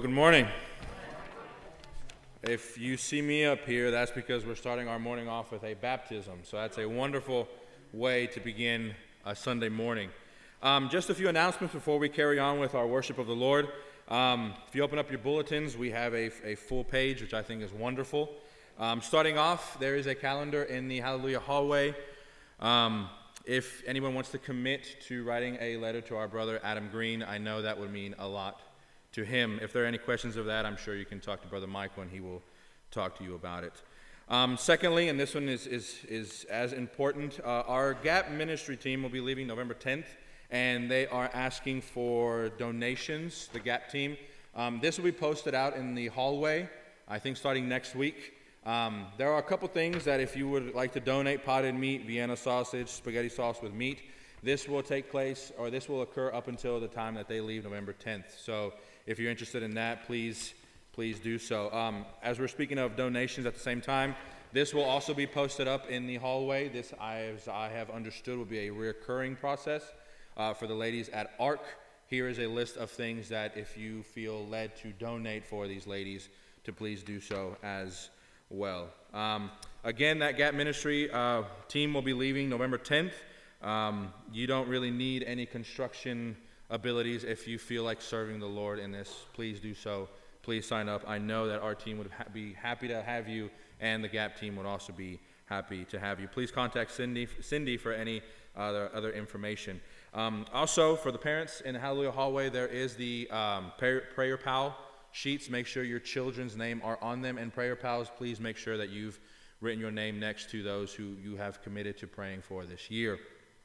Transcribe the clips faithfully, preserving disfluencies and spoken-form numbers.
good morning. If you see me up here, that's because we're starting our morning off with a baptism. So that's a wonderful way to begin a Sunday morning. Um, just a few announcements before we carry on with our worship of the Lord. Um, if you open up your bulletins, we have a, a full page, which I think is wonderful. Um, starting off, there is a calendar in the Hallelujah hallway. Um, if anyone wants to commit to writing a letter to our brother Adam Green, I know that would mean a lot to him. If there are any questions of that, I'm sure you can talk to Brother Michael and he will talk to you about it. Um, secondly, and this one is is, is as important, uh, our Gap Ministry team will be leaving November tenth, and they are asking for donations, the Gap team. Um, this will be posted out in the hallway, I think starting next week. Um, there are a couple things that if you would like to donate: potted meat, Vienna sausage, spaghetti sauce with meat. This will take place, or this will occur up until the time that they leave November tenth. So if you're interested in that, please, please do so. Um, as we're speaking of donations at the same time, this will also be posted up in the hallway. This, as I have understood, will be a recurring process uh, for the ladies at ARC. Here is a list of things that if you feel led to donate for these ladies, to please do so as well. Um, again, that Gap Ministry uh, team will be leaving November tenth. Um, you don't really need any construction abilities. If you feel like serving the Lord in this, please do so. Please sign up. I know that our team would ha- be happy to have you, and the Gap team would also be happy to have you. Please contact Cindy Cindy for any other other information. Um, also, for the parents in the Hallelujah hallway, there is the um, prayer, prayer Pal sheets. Make sure your children's name are on them. And Prayer Pals, please make sure that you've written your name next to those who you have committed to praying for this year.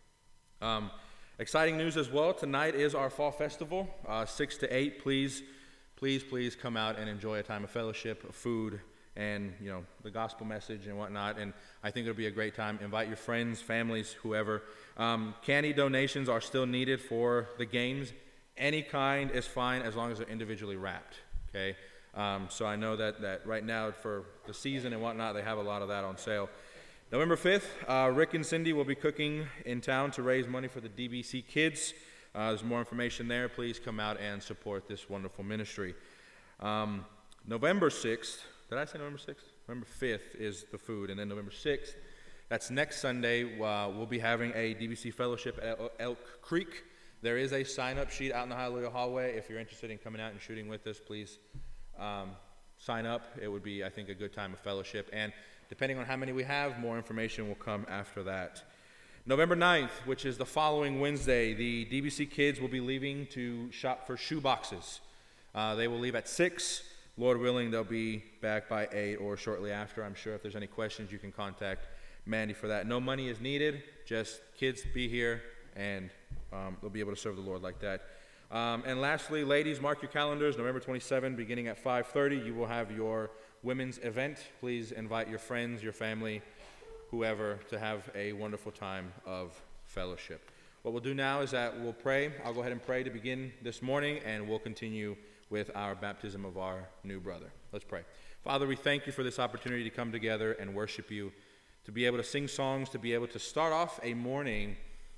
Um, exciting news as well. Tonight is our fall festival, uh, six to eight. Please, please, please come out and enjoy a time of fellowship, food, and you know the gospel message and whatnot. And I think it'll be a great time. Invite your friends, families, whoever. Um, candy donations are still needed for the games. Any kind is fine as long as they're individually wrapped. Okay. Um, so I know that that right now for the season and whatnot, they have a lot of that on sale. November fifth, uh, Rick and Cindy will be cooking in town to raise money for the D B C kids. Uh, there's more information there. Please come out and support this wonderful ministry. Um, November sixth, did I say November sixth? November fifth is the food. And then November sixth, that's next Sunday, uh, we'll be having a D B C fellowship at Elk Creek. There is a sign-up sheet out in the Hallelujah hallway. If you're interested in coming out and shooting with us, please um, sign up. It would be, I think, a good time of fellowship. And depending on how many we have, more information will come after that. November ninth, which is the following Wednesday, the D B C kids will be leaving to shop for shoe boxes. Uh, they will leave at six. Lord willing, they'll be back by eight or shortly after. I'm sure if there's any questions, you can contact Mandy for that. No money is needed. Just kids be here, and um, they'll be able to serve the Lord like that. Um, and lastly, ladies, mark your calendars. November twenty-seventh, beginning at five thirty, you will have your women's event. Please invite your friends, your family, whoever, to have a wonderful time of fellowship. What we'll do now is that we'll pray. I'll go ahead and pray to begin this morning, and we'll continue with our baptism of our new brother. Let's pray. Father, we thank you for this opportunity to come together and worship you, to be able to sing songs, to be able to start off a morning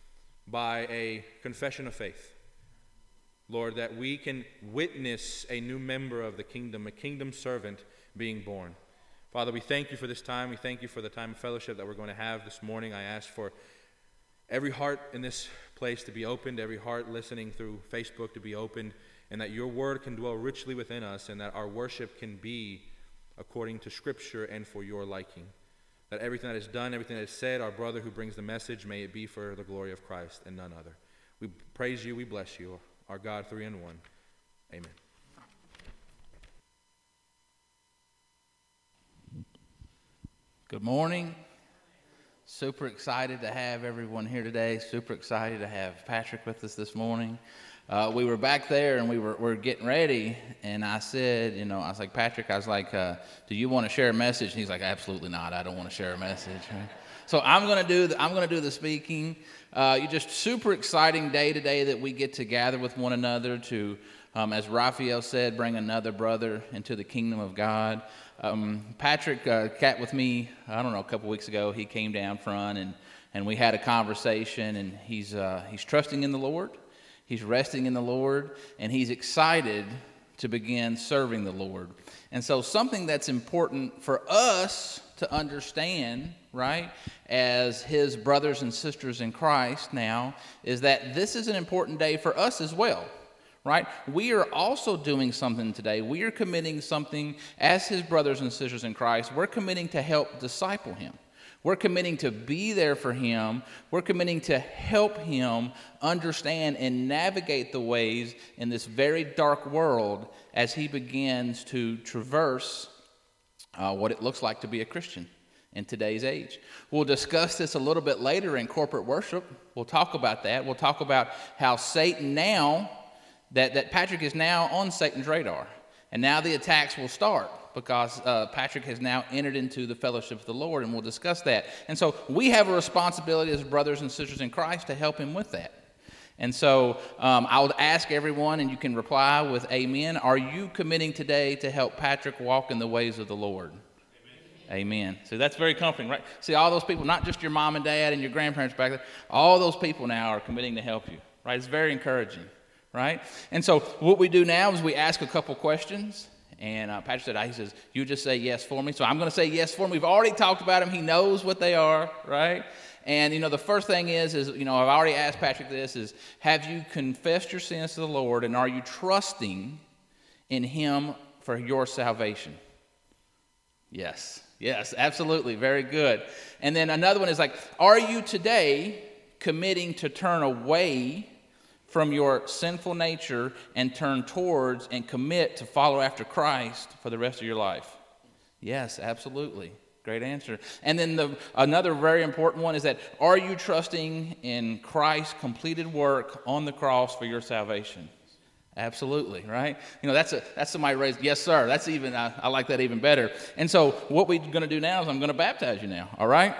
by a confession of faith. Lord, that we can witness a new member of the kingdom, a kingdom servant being born. Father, we thank you for this time. We thank you for the time of fellowship that we're going to have this morning. I ask for every heart in this place to be opened, every heart listening through Facebook to be opened, and that your word can dwell richly within us, and that our worship can be according to Scripture and for your liking. That everything that is done, everything that is said, our brother who brings the message, may it be for the glory of Christ and none other. We praise you, we bless you, our God, three in one. Amen. Good morning. Super excited to have everyone here today. Super excited to have Patrick with us this morning. Uh, we were back there and we were, we were getting ready, and I said, you know, I was like, Patrick, I was like, uh, do you want to share a message? And he's like, absolutely not. I don't want to share a message. So I'm going to do the, I'm going to do the speaking. Uh, you just super exciting day today that we get to gather with one another to, um, as Raphael said, bring another brother into the kingdom of God. Um, Patrick uh, cat with me, I don't know, a couple weeks ago. He came down front and and we had a conversation, and he's uh, he's trusting in the Lord. He's resting in the Lord, and he's excited to begin serving the Lord. And so something that's important for us to understand, right, as his brothers and sisters in Christ now, is that this is an important day for us as well, right? We are also doing something today. We are committing something as his brothers and sisters in Christ. We're committing to help disciple him. We're committing to be there for him. We're committing to help him understand and navigate the ways in this very dark world as he begins to traverse uh, what it looks like to be a Christian in today's age. We'll discuss this a little bit later in corporate worship. We'll talk about that. We'll talk about how Satan now, that, that Patrick is now on Satan's radar. And now the attacks will start, because uh, Patrick has now entered into the fellowship of the Lord, and we'll discuss that. And so we have a responsibility as brothers and sisters in Christ to help him with that. And so um, I would ask everyone, and you can reply with amen, are you committing today to help Patrick walk in the ways of the Lord? Amen. Amen. So that's very comforting, right? See, all those people, not just your mom and dad and your grandparents back there, all those people now are committing to help you, right? It's very encouraging, right? And so what we do now is we ask a couple questions. And uh, Patrick said, he says, you just say yes for me. So I'm going to say yes for him. We've already talked about him. He knows what they are, right? And, you know, the first thing is, is, you know, I've already asked Patrick this, is have you confessed your sins to the Lord, and are you trusting in him for your salvation? Yes. Yes, absolutely. Very good. And then another one is like, are you today committing to turn away from your sinful nature and turn towards and commit to follow after Christ for the rest of your life? Yes, absolutely. Great answer. And then the another very important one is that, are you trusting in Christ's completed work on the cross for your salvation? Absolutely, right? You know, that's a that's somebody raised, yes, sir. That's even, I, I like that even better. And so what we're going to do now is I'm going to baptize you now, all right?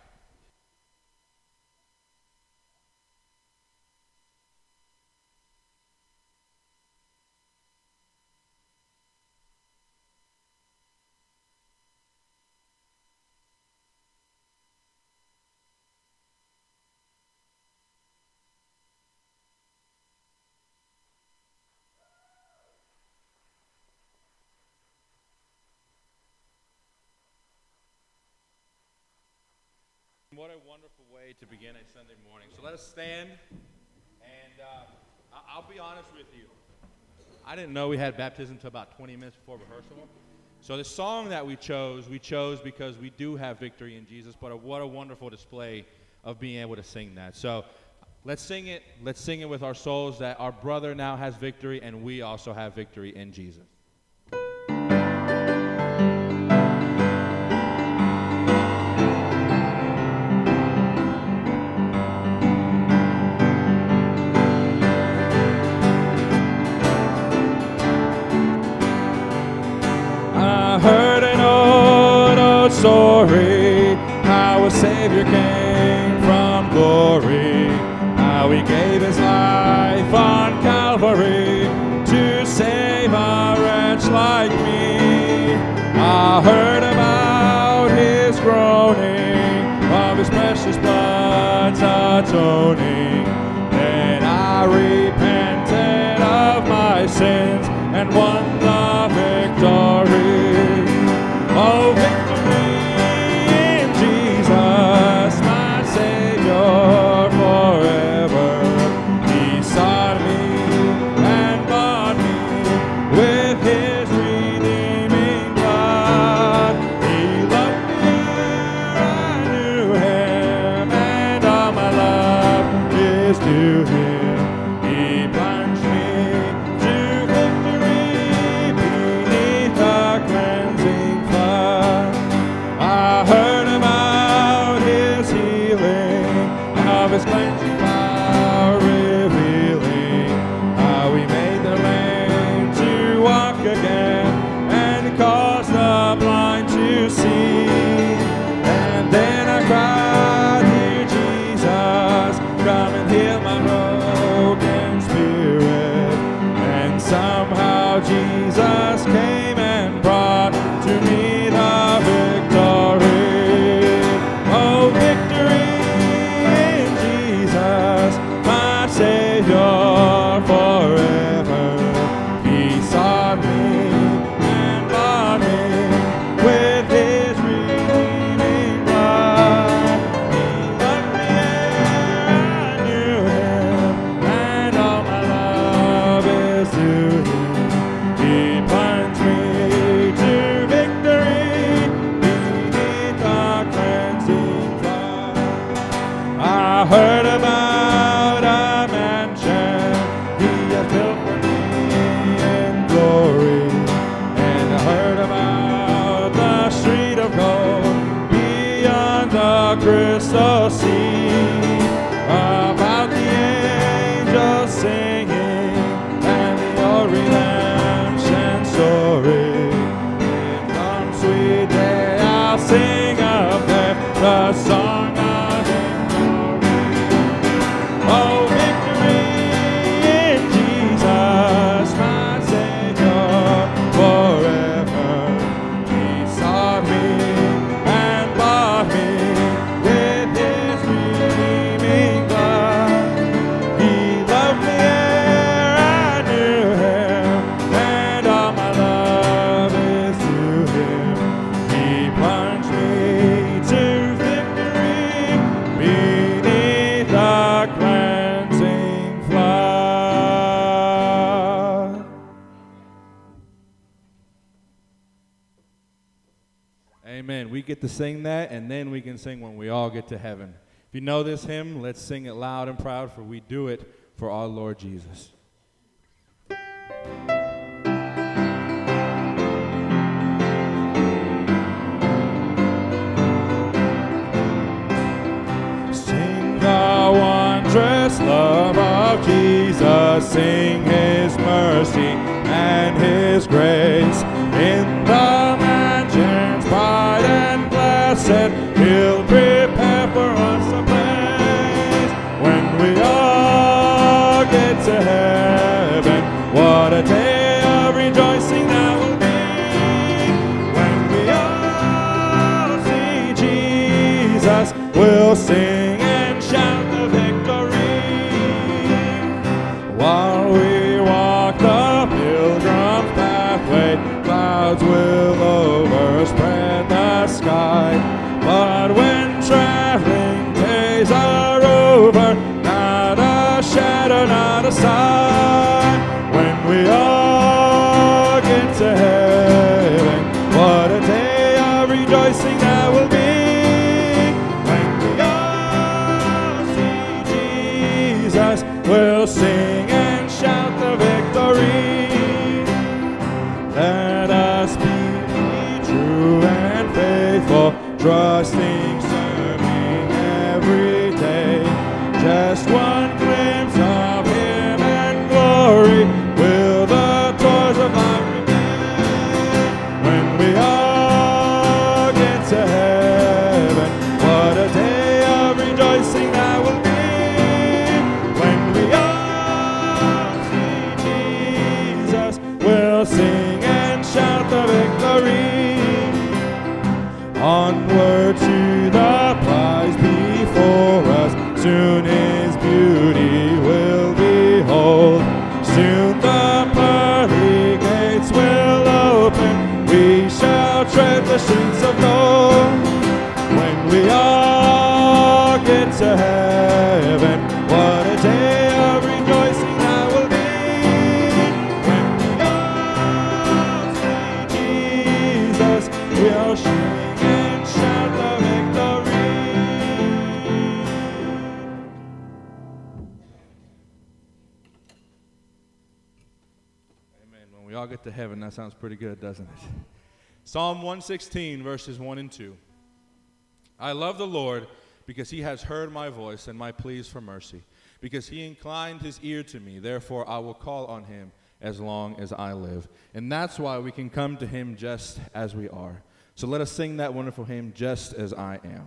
What a wonderful way to begin a Sunday morning. So let us stand, and uh, I- I'll be honest with you. I didn't know we had baptism until about twenty minutes before rehearsal. So the song that we chose, we chose because we do have victory in Jesus, but a, what a wonderful display of being able to sing that. So let's sing it. Let's sing it with our souls, that our brother now has victory, and we also have victory in Jesus. Heard an old, old story, how a Savior came from glory, how he gave his life on Calvary to save a wretch like me. I heard about his groaning, of his precious blood's atoning. Then I repented of my sins and won the victory. Oh, victory in Jesus, my Savior forever. He sought me and bought me with his redeeming blood. He loved me, I knew him, and all my love is to him. He plunged me to victory the crystal sea, about the angels singing, and the old redemption story. In some sweet day I'll sing up there the song of victory. Oh, victory in Jesus, my Savior, forever. He sought me and bought me with His redeeming blood. He loved me ere I knew Him, and all my love is to Him. He plunged me to victory beneath the cleansing flood. Amen. We get to sing that, and then we can sing when we all get to heaven. If you know this hymn, let's sing it loud and proud, for we do it for our Lord Jesus. Sing the wondrous love of Jesus, sing His mercy and His grace. In the mansions bright and blessed, He'll prepare for us a place. When we all get to heaven, what a day of rejoicing that will be. When we all see Jesus, we'll sing and shout the victory. While we walk the pilgrim's pathway, clouds will overspread the sky. But when traveling days are over, not a shadow, not a sign. When we all get to heaven, what a day of rejoicing that will be. When we all see Jesus, we'll sing and shout the victory. Let us be true and faithful, trusting, serving every day. Just one glimpse of Him and glory will the toils of life remain. When we all get to heaven, what a day of rejoicing that will be. When we all see Jesus, we'll sing and shout the victory. Onward to the prize before us, soon His beauty will behold. Soon the pearly gates will open, we shall tread the streets of gold. When we all get to heaven, what a day of rejoicing that will be. When we all see Jesus, we'll sing and shout the victory. Amen. When we all get to heaven, that sounds pretty good, doesn't it? Psalm one sixteen, verses one and two. I love the Lord because He has heard my voice and my pleas for mercy, because He inclined His ear to me. Therefore I will call on Him as long as I live. And that's why we can come to Him just as we are. So let us sing that wonderful hymn, Just As I Am.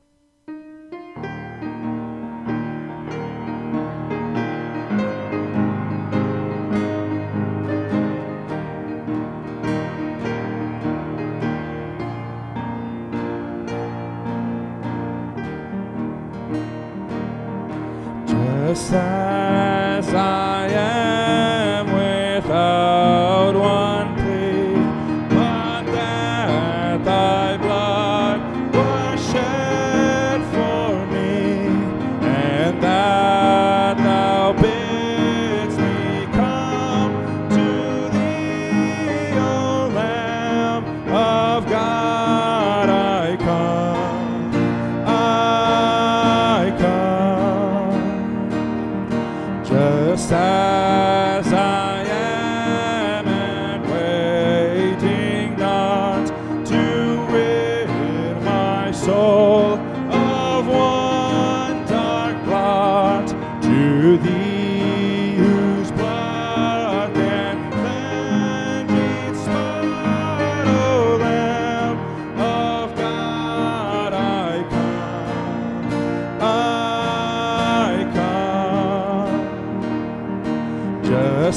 Just as I am, without one plea, but that Thy blood was shed for me, and that Thou bidst me come to Thee, O Lamb of God. I come, I come. Just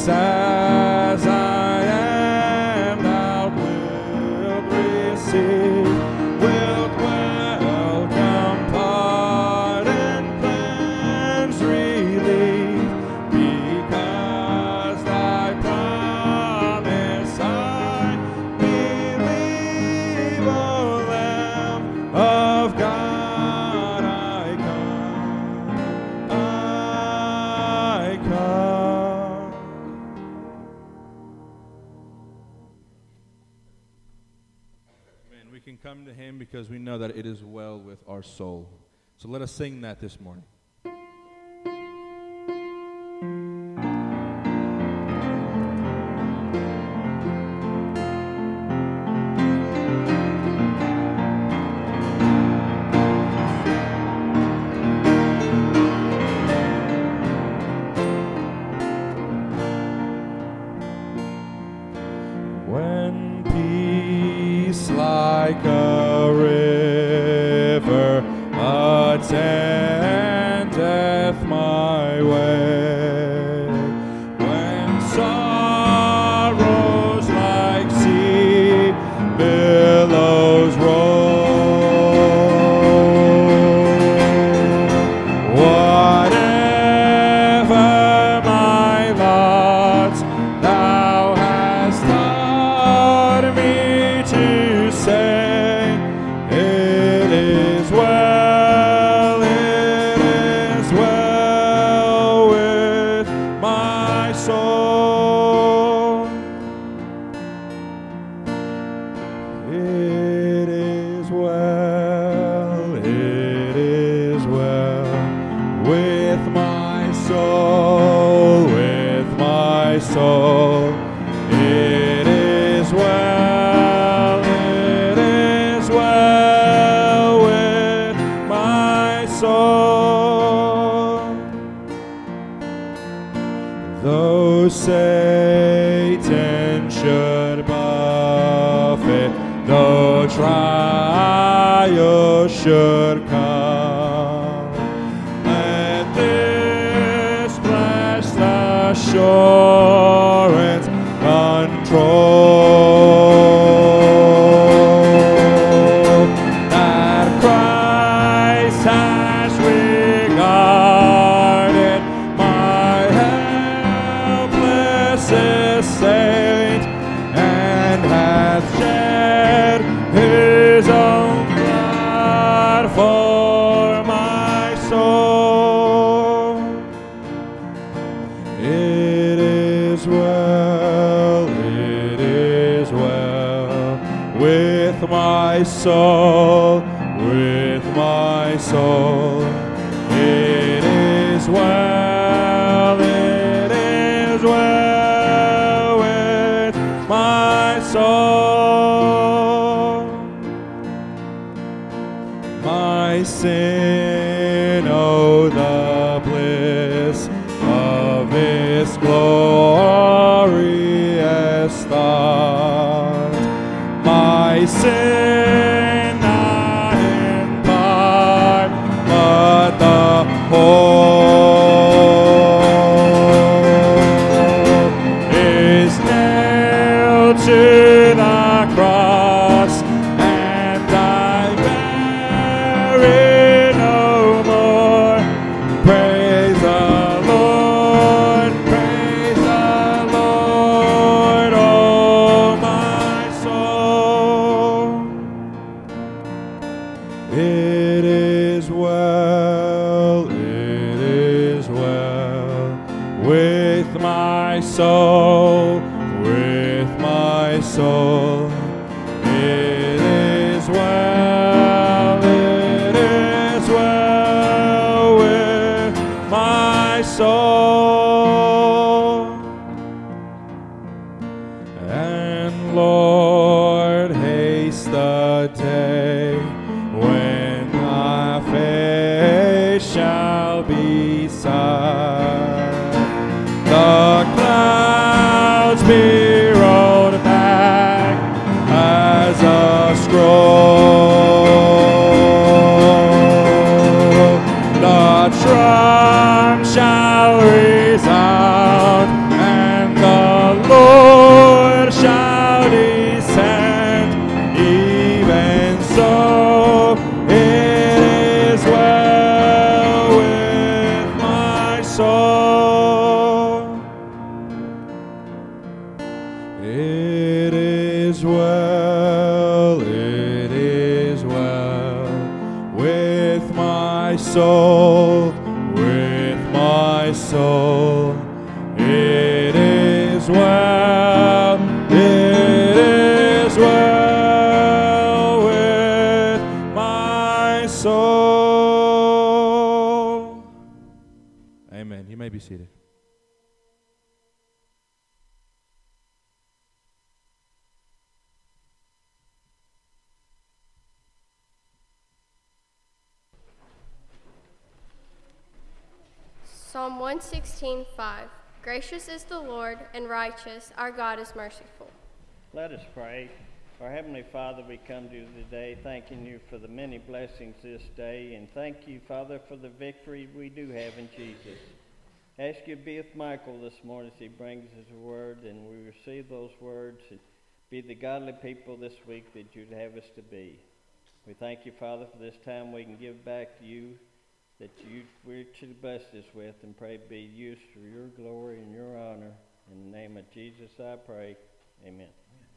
just as I am, thou wilt receive, wilt welcome, pardon, cleanse, relief, because thy promise I believe, O Lamb of God, I come, I come. Amen. We can come to him because we know that it is well with our soul. So let us sing that this morning. When peace like a river attendeth my way, when sorrows like sea billows roll, whatever my lots, thou hast taught me to say, it is well, it is well with my soul. It is well, it is well with my soul, with my soul. It is well, it is well with my soul. Though Satan should buffet, though trial should come, let this blessed assurance control, that Christ has regarded my helpless estate, and hath shed his own blood for my soul. It is well, it is well with my soul, with my soul. It is well, it is well with my soul. My sin, oh, the bliss of its glorious thought. My sin not in part, but the whole is nailed to the cross, and I bear it no more. Praise the Lord, praise the Lord, oh my soul. It is well, it is well with my soul, with my soul. It is well, it is well with my soul. And Lord, haste the day when my face shall be sight. The clouds be rolled back as a scroll. The trump shall resound, and the my soul, with my soul. It is well, it is well with my soul. Amen. You may be seated. Psalm one sixteen, five. Gracious is the Lord, and righteous. Our God is merciful. Let us pray. Our Heavenly Father, we come to you today thanking you for the many blessings this day, and thank you, Father, for the victory we do have in Jesus. Ask you to be with Michael this morning as he brings his word, and we receive those words and be the godly people this week that you'd have us to be. We thank you, Father, for this time we can give back to you that you richly blessed us with, and pray be used for your glory and your honor. In the name of Jesus I pray. Amen.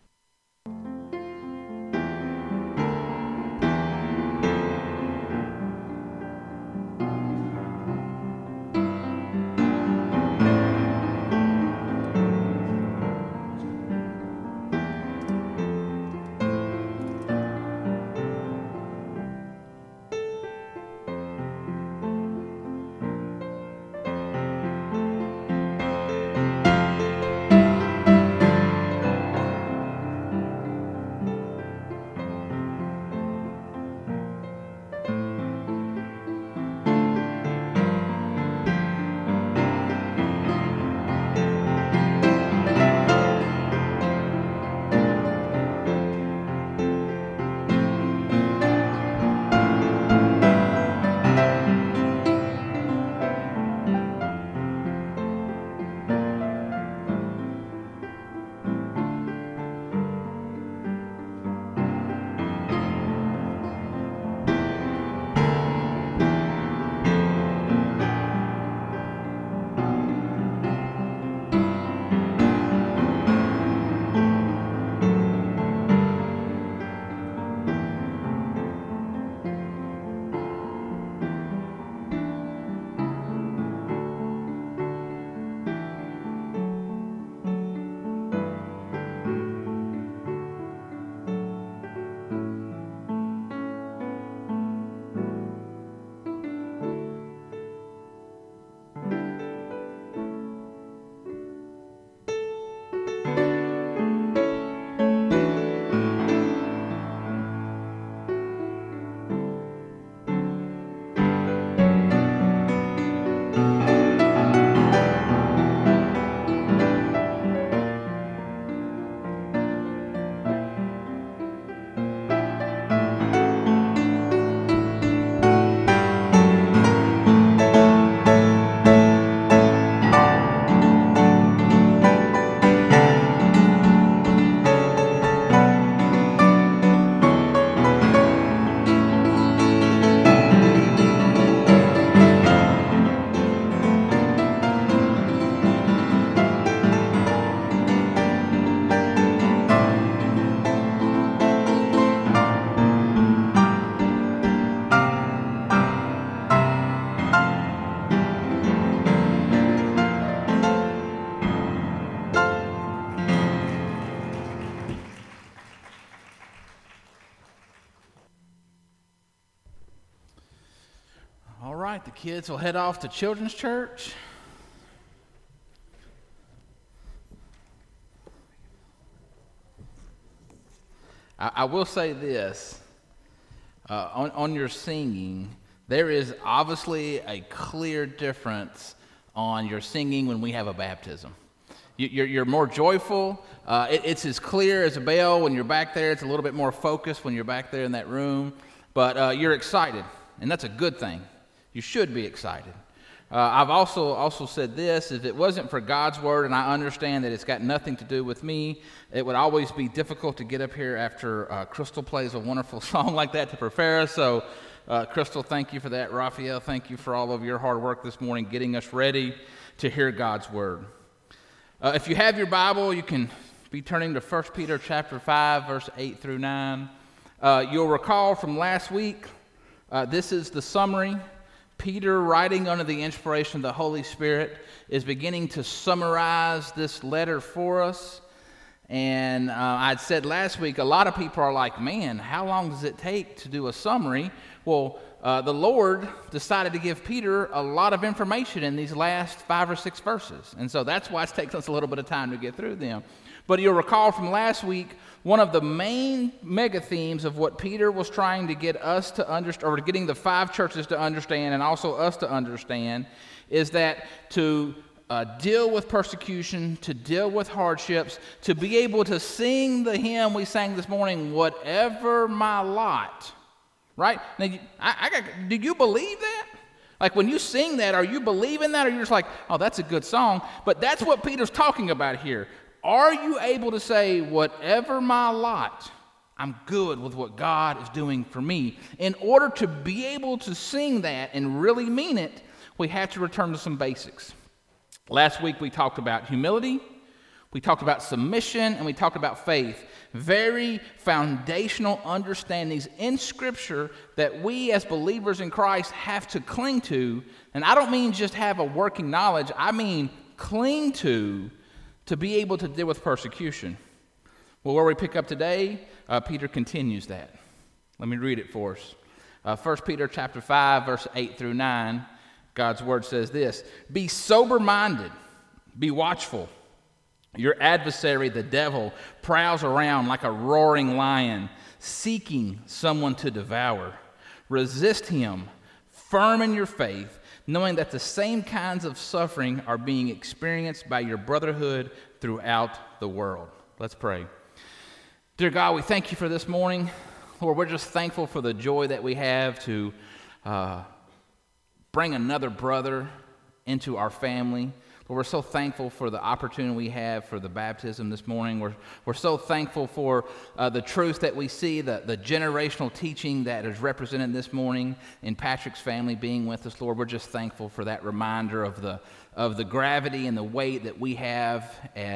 right, the kids will head off to Children's Church. I, I will say this, uh, on, on your singing, there is obviously a clear difference on your singing when we have a baptism. You, you're, you're more joyful. Uh, it, it's as clear as a bell when you're back there. It's a little bit more focused when you're back there in that room. But uh, you're excited, and that's a good thing. You should be excited. Uh, I've also also said this, if it wasn't for God's word, and I understand that it's got nothing to do with me, it would always be difficult to get up here after uh, Crystal plays a wonderful song like that to prepare us. So, uh, Crystal, thank you for that. Raphael, thank you for all of your hard work this morning getting us ready to hear God's word. Uh, if you have your Bible, you can be turning to First Peter chapter five, verse eight through nine. Uh, you'll recall from last week, uh, this is the summary Peter, writing under the inspiration of the Holy Spirit, is beginning to summarize this letter for us. And uh, I'd said last week, a lot of people are like, man, how long does it take to do a summary? Well, uh, the Lord decided to give Peter a lot of information in these last five or six verses. And so that's why it's taken us a little bit of time to get through them. But you'll recall from last week, one of the main mega themes of what Peter was trying to get us to understand, or getting the five churches to understand, and also us to understand, is that to Uh, deal with persecution, to deal with hardships, to be able to sing the hymn we sang this morning, whatever my lot, right? Now, you, I, I got, do you believe that? Like when you sing that, are you believing that, or you're just like, oh, that's a good song? But that's what Peter's talking about here. Are you able to say, whatever my lot, I'm good with what God is doing for me? In order to be able to sing that and really mean it, we have to return to some basics. Last week we talked about humility, we talked about submission, and we talked about faith. Very foundational understandings in Scripture that we as believers in Christ have to cling to. And I don't mean just have a working knowledge, I mean cling to, to be able to deal with persecution. Well, where we pick up today, uh, Peter continues that. Let me read it for us. Uh, First Peter chapter five, verse eight through nine. God's word says this: be sober-minded, be watchful. Your adversary, the devil, prowls around like a roaring lion, seeking someone to devour. Resist him, firm in your faith, knowing that the same kinds of suffering are being experienced by your brotherhood throughout the world. Let's pray. Dear God, we thank you for this morning. Lord, we're just thankful for the joy that we have to uh, bring another brother into our family. Lord, we're so thankful for the opportunity we have for the baptism this morning. We're, we're so thankful for uh, the truth that we see, the, the generational teaching that is represented this morning in Patrick's family being with us. Lord, we're just thankful for that reminder of the, of the gravity and the weight that we have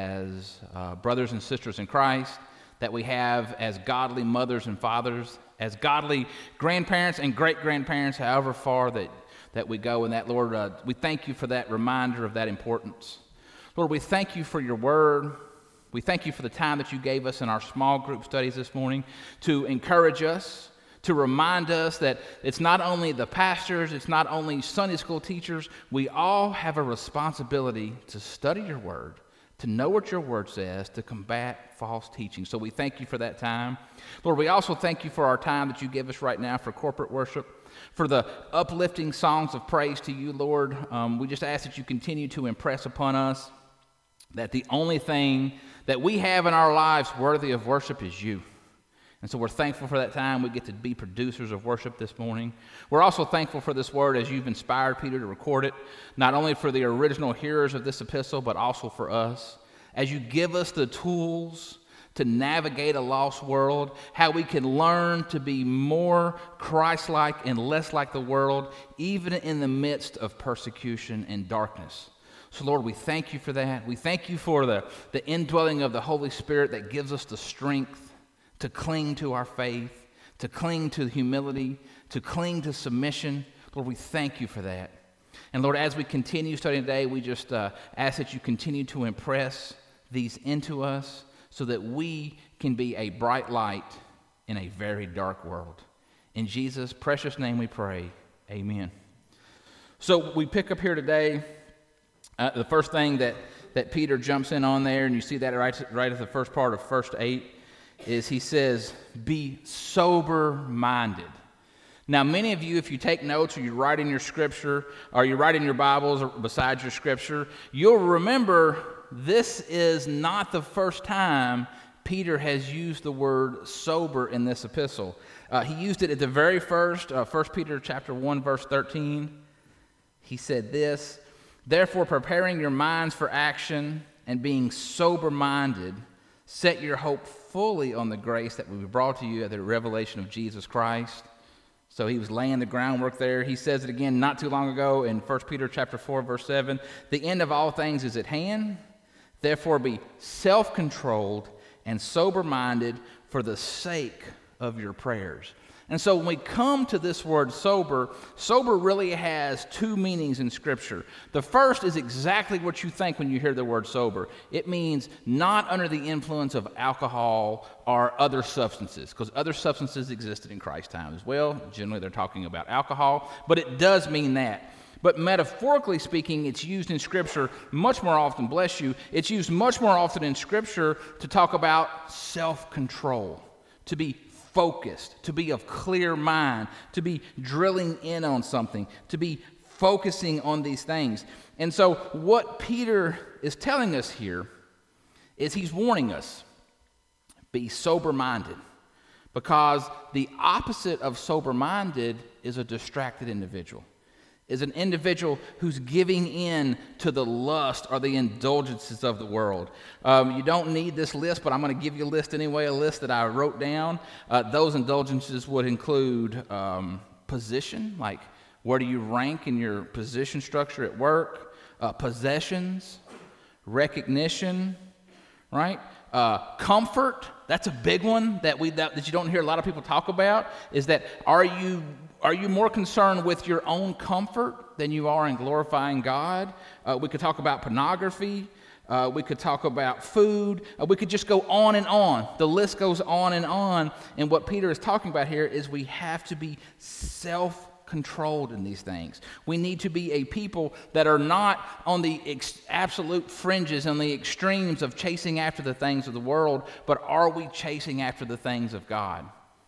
as uh, brothers and sisters in Christ, that we have as godly mothers and fathers, as godly grandparents and great-grandparents, however far that that we go in that. Lord, uh, we thank you for that reminder of that importance. Lord, we thank you for your word. We thank you for the time that you gave us in our small group studies this morning to encourage us, to remind us that it's not only the pastors, it's not only Sunday school teachers, we all have a responsibility to study your word, to know what your word says, to combat false teaching. So we thank you for that time. Lord, we also thank you for our time that you give us right now for corporate worship, for the uplifting songs of praise to you, Lord. Um, we just ask that you continue to impress upon us that the only thing that we have in our lives worthy of worship is you. And so we're thankful for that time. We get to be producers of worship this morning. We're also thankful for this word as you've inspired Peter to record it, not only for the original hearers of this epistle, but also for us. As you give us the tools to navigate a lost world, how we can learn to be more Christ-like and less like the world, even in the midst of persecution and darkness. So, Lord, we thank you for that. We thank you for the, the indwelling of the Holy Spirit that gives us the strength to cling to our faith, to cling to humility, to cling to submission. Lord, we thank you for that. And, Lord, as we continue studying today, we just uh, ask that you continue to impress these into us, so that we can be a bright light in a very dark world. In Jesus' precious name we pray, amen. So we pick up here today, uh, the first thing that, that Peter jumps in on there, and you see that right, right at the first part of verse eight, is he says, be sober-minded. Now, many of you, if you take notes or you write in your scripture, or you write in your Bibles or besides your scripture, you'll remember this is not the first time Peter has used the word sober in this epistle. Uh, he used it at the very first, uh, First Peter chapter one, verse thirteen. He said this: therefore, preparing your minds for action and being sober-minded, set your hope fully on the grace that will be brought to you at the revelation of Jesus Christ. So he was laying the groundwork there. He says it again not too long ago in First Peter chapter four, verse seven. The end of all things is at hand. Therefore be self-controlled and sober-minded for the sake of your prayers. And so when we come to this word sober, sober really has two meanings in Scripture. The first is exactly what you think when you hear the word sober. It means not under the influence of alcohol or other substances, because other substances existed in Christ's time as well. Generally, they're talking about alcohol, but it does mean that. But metaphorically speaking, it's used in Scripture much more often, bless you, it's used much more often in Scripture to talk about self-control, to be focused, to be of clear mind, to be drilling in on something, to be focusing on these things. And so what Peter is telling us here is he's warning us, be sober-minded, because the opposite of sober-minded is a distracted individual, is an individual who's giving in to the lust or the indulgences of the world. Um, you don't need this list, but I'm going to give you a list anyway, a list that I wrote down. Uh, those indulgences would include um, position, like where do you rank in your position structure at work, uh, possessions, recognition, right? Uh, comfort, that's a big one that we that, that you don't hear a lot of people talk about, is that are you Are you more concerned with your own comfort than you are in glorifying God? Uh, we could talk about pornography. Uh, we could talk about food. Uh, we could just go on and on. The list goes on and on. And what Peter is talking about here is we have to be self-controlled in these things. We need to be a people that are not on the ex- absolute fringes, on the extremes of chasing after the things of the world, but are we chasing after the things of God?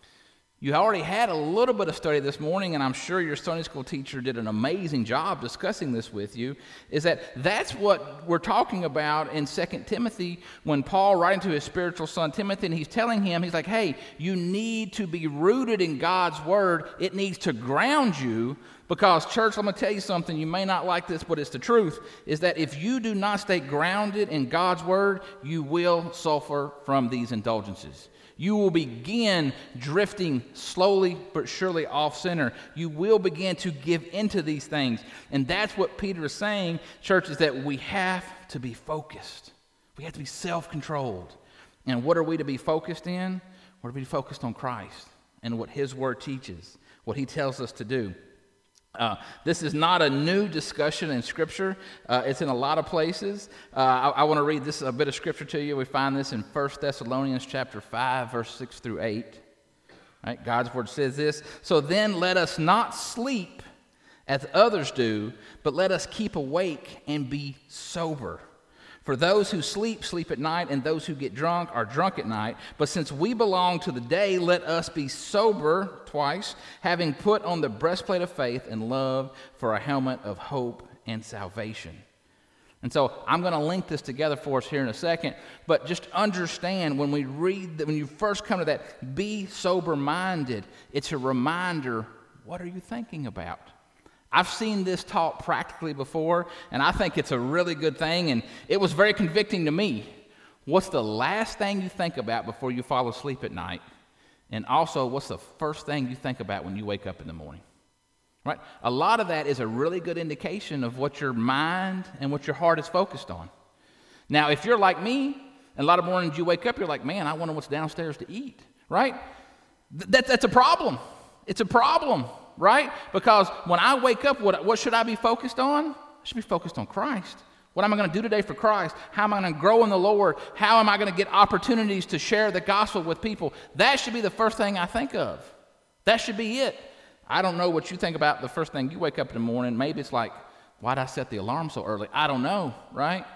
You already had a little bit of study this morning, and I'm sure your Sunday school teacher did an amazing job discussing this with you, is that that's what we're talking about in Second Timothy when Paul, writing to his spiritual son Timothy, and he's telling him, he's like, hey, you need to be rooted in God's word. It needs to ground you because, church, I'm going to tell you something. You may not like this, but it's the truth, is that if you do not stay grounded in God's word, you will suffer from these indulgences. You will begin drifting slowly but surely off center. You will begin to give into these things. And that's what Peter is saying, church, is that we have to be focused. We have to be self-controlled. And what are we to be focused in? We're to be focused on Christ and what his word teaches, what he tells us to do. Uh, this is not a new discussion in Scripture. Uh, it's in a lot of places. Uh, I, I want to read this a bit of Scripture to you. We find this in First Thessalonians chapter five, verse six through eight. Right? God's word says this, so then let us not sleep as others do, but let us keep awake and be sober. For those who sleep, sleep at night, and those who get drunk are drunk at night. But since we belong to the day, let us be sober, twice, having put on the breastplate of faith and love for a helmet of hope and salvation. And so I'm going to link this together for us here in a second, but just understand when we read, that when you first come to that, be sober-minded, it's a reminder, what are you thinking about? I've seen this taught practically before, and I think it's a really good thing, and it was very convicting to me. What's the last thing you think about before you fall asleep at night? And also, what's the first thing you think about when you wake up in the morning? Right? A lot of that is a really good indication of what your mind and what your heart is focused on. Now, if you're like me, and a lot of mornings you wake up, you're like, man, I wonder what's downstairs to eat, right? Th- that, that's a problem. It's a problem. Right? Because when I wake up, what, what should I be focused on? I should be focused on Christ. What am I going to do today for Christ? How am I going to grow in the Lord? How am I going to get opportunities to share the gospel with people? That should be the first thing I think of. That should be it. I don't know what you think about the first thing you wake up in the morning. Maybe it's like, why'd I set the alarm so early? I don't know, right?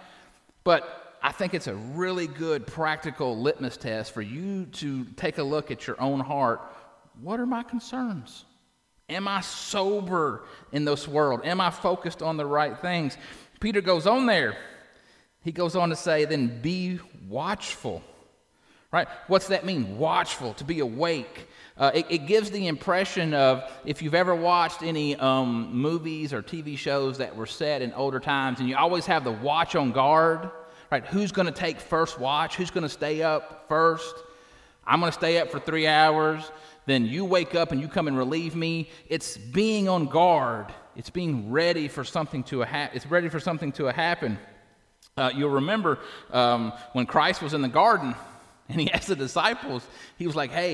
But I think it's a really good practical litmus test for you to take a look at your own heart. What are my concerns? Am I sober in this world? Am I focused on the right things? Peter goes on there. He goes on to say, then be watchful. Right? What's that mean? Watchful, to be awake. Uh, it, it gives the impression of, if you've ever watched any um, movies or T V shows that were set in older times, and you always have the watch on guard, right? Who's going to take first watch? Who's going to stay up first? I'm going to stay up for three hours. Then you wake up and you come and relieve me. It's being on guard. It's being ready for something to ha- it's ready for something to happen. Uh, you'll remember um, when Christ was in the garden and he asked the disciples, he was like, hey,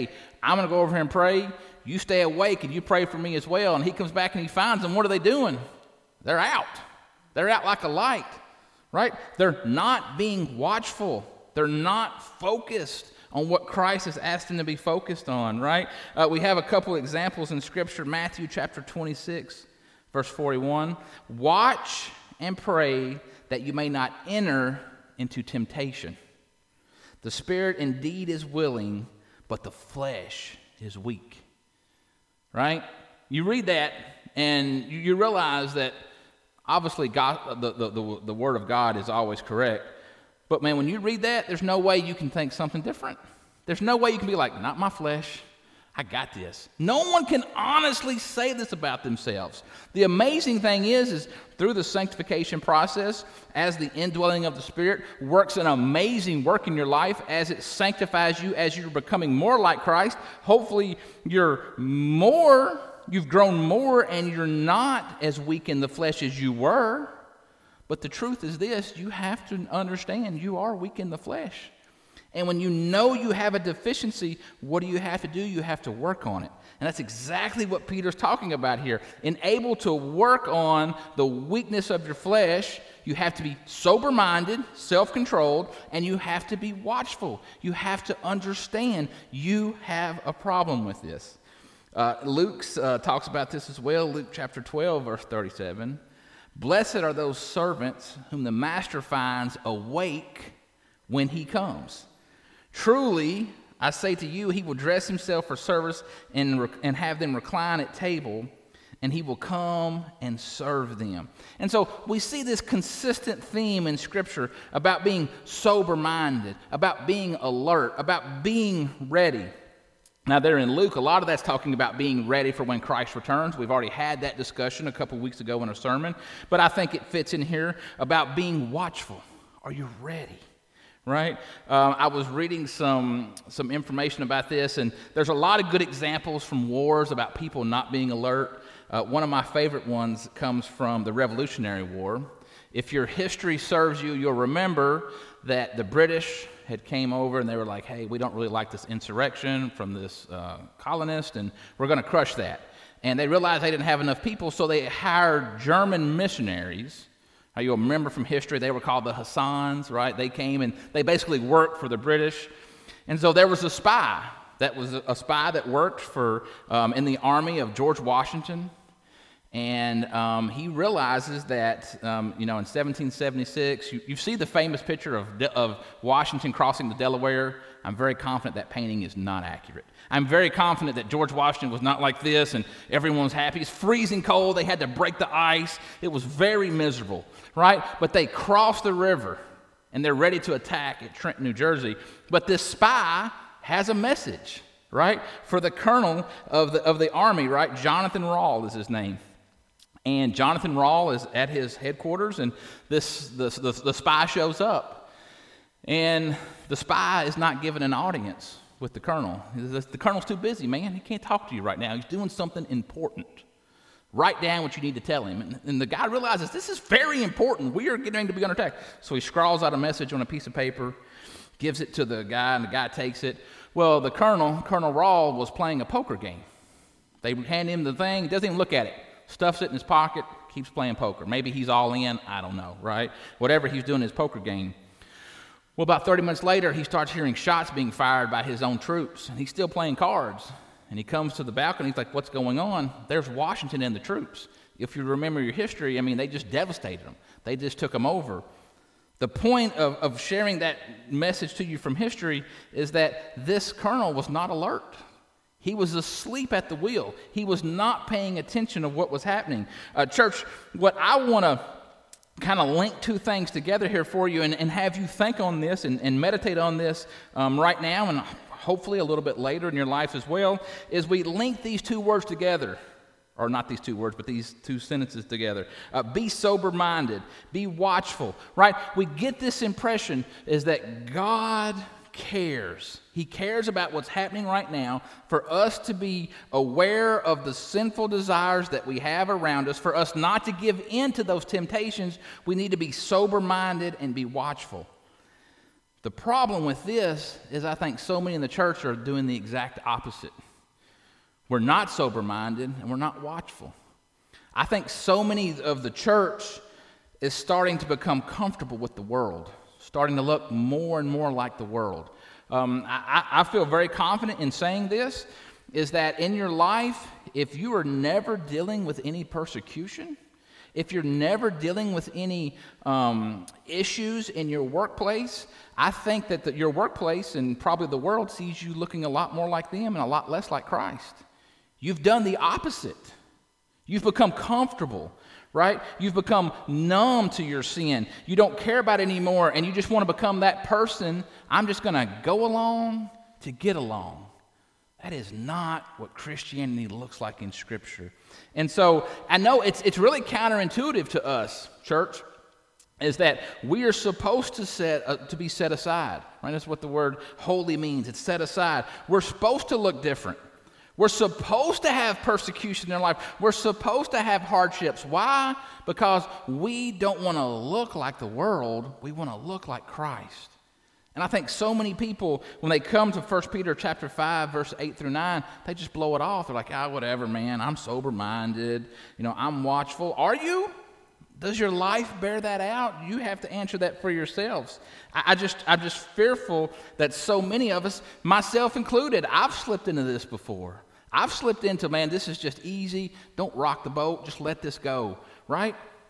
I'm going to go over here and pray. You stay awake and you pray for me as well. And he comes back and he finds them. What are they doing? They're out. They're out like a light, right? They're not being watchful. They're not focused on what Christ has asked them to be focused on, right? Uh, we have a couple examples in Scripture. Matthew chapter twenty-six, verse forty-one. Watch and pray that you may not enter into temptation. The spirit indeed is willing, but the flesh is weak. Right? You read that and you, you realize that obviously God, the, the, the, the Word of God is always correct. But man, when you read that, there's no way you can think something different. There's no way you can be like, not my flesh. I got this. No one can honestly say this about themselves. The amazing thing is, is through the sanctification process, as the indwelling of the Spirit works an amazing work in your life, as it sanctifies you, as you're becoming more like Christ, hopefully you're more, you've grown more, and you're not as weak in the flesh as you were. But the truth is this, you have to understand you are weak in the flesh. And when you know you have a deficiency, what do you have to do? You have to work on it. And that's exactly what Peter's talking about here. In able to work on the weakness of your flesh, you have to be sober-minded, self-controlled, and you have to be watchful. You have to understand you have a problem with this. Uh, Luke uh, talks about this as well. Luke chapter twelve, verse thirty-seven. Blessed are those servants whom the master finds awake when he comes. Truly, I say to you, he will dress himself for service and, and have them recline at table, and he will come and serve them. And so we see this consistent theme in Scripture about being sober-minded, about being alert, about being ready. Now there in Luke, a lot of that's talking about being ready for when Christ returns. We've already had that discussion a couple weeks ago in a sermon, but I think it fits in here about being watchful. Are you ready? Right? Uh, I was reading some some information about this, and there's a lot of good examples from wars about people not being alert. Uh, one of my favorite ones comes from the Revolutionary War. If your history serves you, you'll remember that the British had came over and they were like, hey, we don't really like this insurrection from this uh, colonist, and we're going to crush that. And they realized they didn't have enough people, so they hired German missionaries. Now, you'll remember from history, they were called the Hassans, right? They came and they basically worked for the British. And so there was a spy that was a spy that worked for um, in the army of George Washington. And um, he realizes that, um, you know, in seventeen seventy-six, you, you see the famous picture of, De- of Washington crossing the Delaware. I'm very confident that painting is not accurate. I'm very confident that George Washington was not like this and everyone was happy. It's freezing cold. They had to break the ice. It was very miserable, right? But they crossed the river and they're ready to attack at Trenton, New Jersey. But this spy has a message, right? For the colonel of the, of the army, right? Jonathan Rall is his name. And Jonathan Rall is at his headquarters, and this the, the, the spy shows up. And the spy is not given an audience with the colonel. The, the colonel's too busy, man. He can't talk to you right now. He's doing something important. Write down what you need to tell him. And, and the guy realizes this is very important. We are getting to be under attack. So he scrawls out a message on a piece of paper, gives it to the guy, and the guy takes it. Well, the colonel, Colonel Rall, was playing a poker game. They hand him the thing. He doesn't even look at it. Stuffs it in his pocket, keeps playing poker. Maybe he's all in, I don't know, right? Whatever he's doing in his poker game. Well, about thirty minutes later, he starts hearing shots being fired by his own troops, and he's still playing cards. And he comes to the balcony, he's like, what's going on? There's Washington and the troops. If you remember your history, I mean, they just devastated them. They just took them over. The point of, of sharing that message to you from history is that this colonel was not alert. He was asleep at the wheel. He was not paying attention of what was happening. Uh, church, what I want to kind of link two things together here for you and, and have you think on this and, and meditate on this um, right now and hopefully a little bit later in your life as well, is we link these two words together. Or not these two words, but these two sentences together. Uh, be sober-minded. Be watchful, right? We get this impression is that God cares. He cares about what's happening right now, for us to be aware of the sinful desires that we have around us, for us not to give in to those temptations. We need to be sober-minded and be watchful. The problem with this is I think so many in the church are doing the exact opposite. We're not sober-minded and we're not watchful. I think so many of the church is starting to become comfortable with the world, starting to look more and more like the world. Um, I, I feel very confident in saying this, is that in your life, if you are never dealing with any persecution, if you're never dealing with any um, issues in your workplace, I think that the, your workplace and probably the world sees you looking a lot more like them and a lot less like Christ. You've done the opposite. You've become comfortable, right? You've become numb to your sin. You don't care about it anymore, and you just want to become that person. I'm just going to go along to get along. That is not what Christianity looks like in Scripture. And so I know it's it's really counterintuitive to us, church, is that we are supposed to set uh, to be set aside. Right? That's what the word holy means. It's set aside. We're supposed to look different. We're supposed to have persecution in our life. We're supposed to have hardships. Why? Because we don't want to look like the world. We want to look like Christ. And I think so many people, when they come to First Peter chapter five, verse eight through nine, they just blow it off. They're like, ah, whatever, man. I'm sober-minded. You know, I'm watchful. Are you? Does your life bear that out? You have to answer that for yourselves. I, I just, I'm just fearful that so many of us, myself included, I've slipped into this before. I've slipped into, man, this is just easy. Don't rock the boat. Just let this go, right?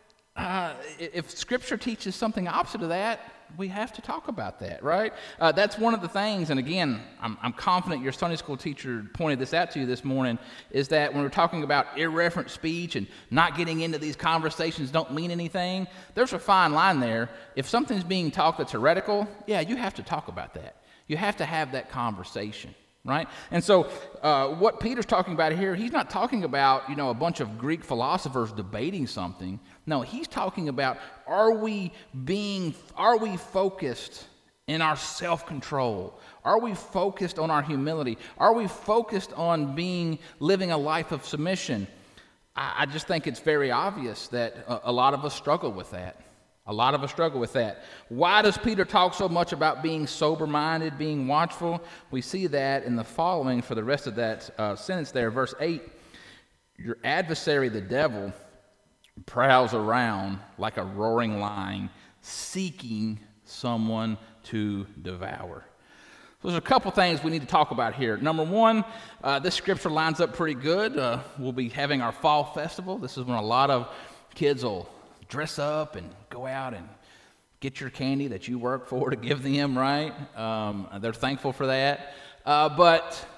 Uh, if Scripture teaches something opposite of that, we have to talk about that, right? Uh, that's one of the things, and again, I'm, I'm confident your Sunday school teacher pointed this out to you this morning, is that when we're talking about irreverent speech and not getting into these conversations don't mean anything, there's a fine line there. If something's being talked that's heretical, yeah, you have to talk about that. You have to have that conversation. Right? And so uh, what Peter's talking about here, he's not talking about, you know, a bunch of Greek philosophers debating something. No, he's talking about, are we being, are we focused in our self-control? Are we focused on our humility? Are we focused on being, living a life of submission? I, I just think it's very obvious that a, a lot of us struggle with that. A lot of us struggle with that. Why does Peter talk so much about being sober-minded, being watchful? We see that in the following for the rest of that uh, sentence there, verse eight. Your adversary, the devil, prowls around like a roaring lion, seeking someone to devour. So there's a couple things we need to talk about here. Number one, uh, this scripture lines up pretty good. Uh, we'll be having our fall festival. This is when a lot of kids will dress up and go out and get your candy that you work for to give them, right? Um, they're thankful for that. Uh, but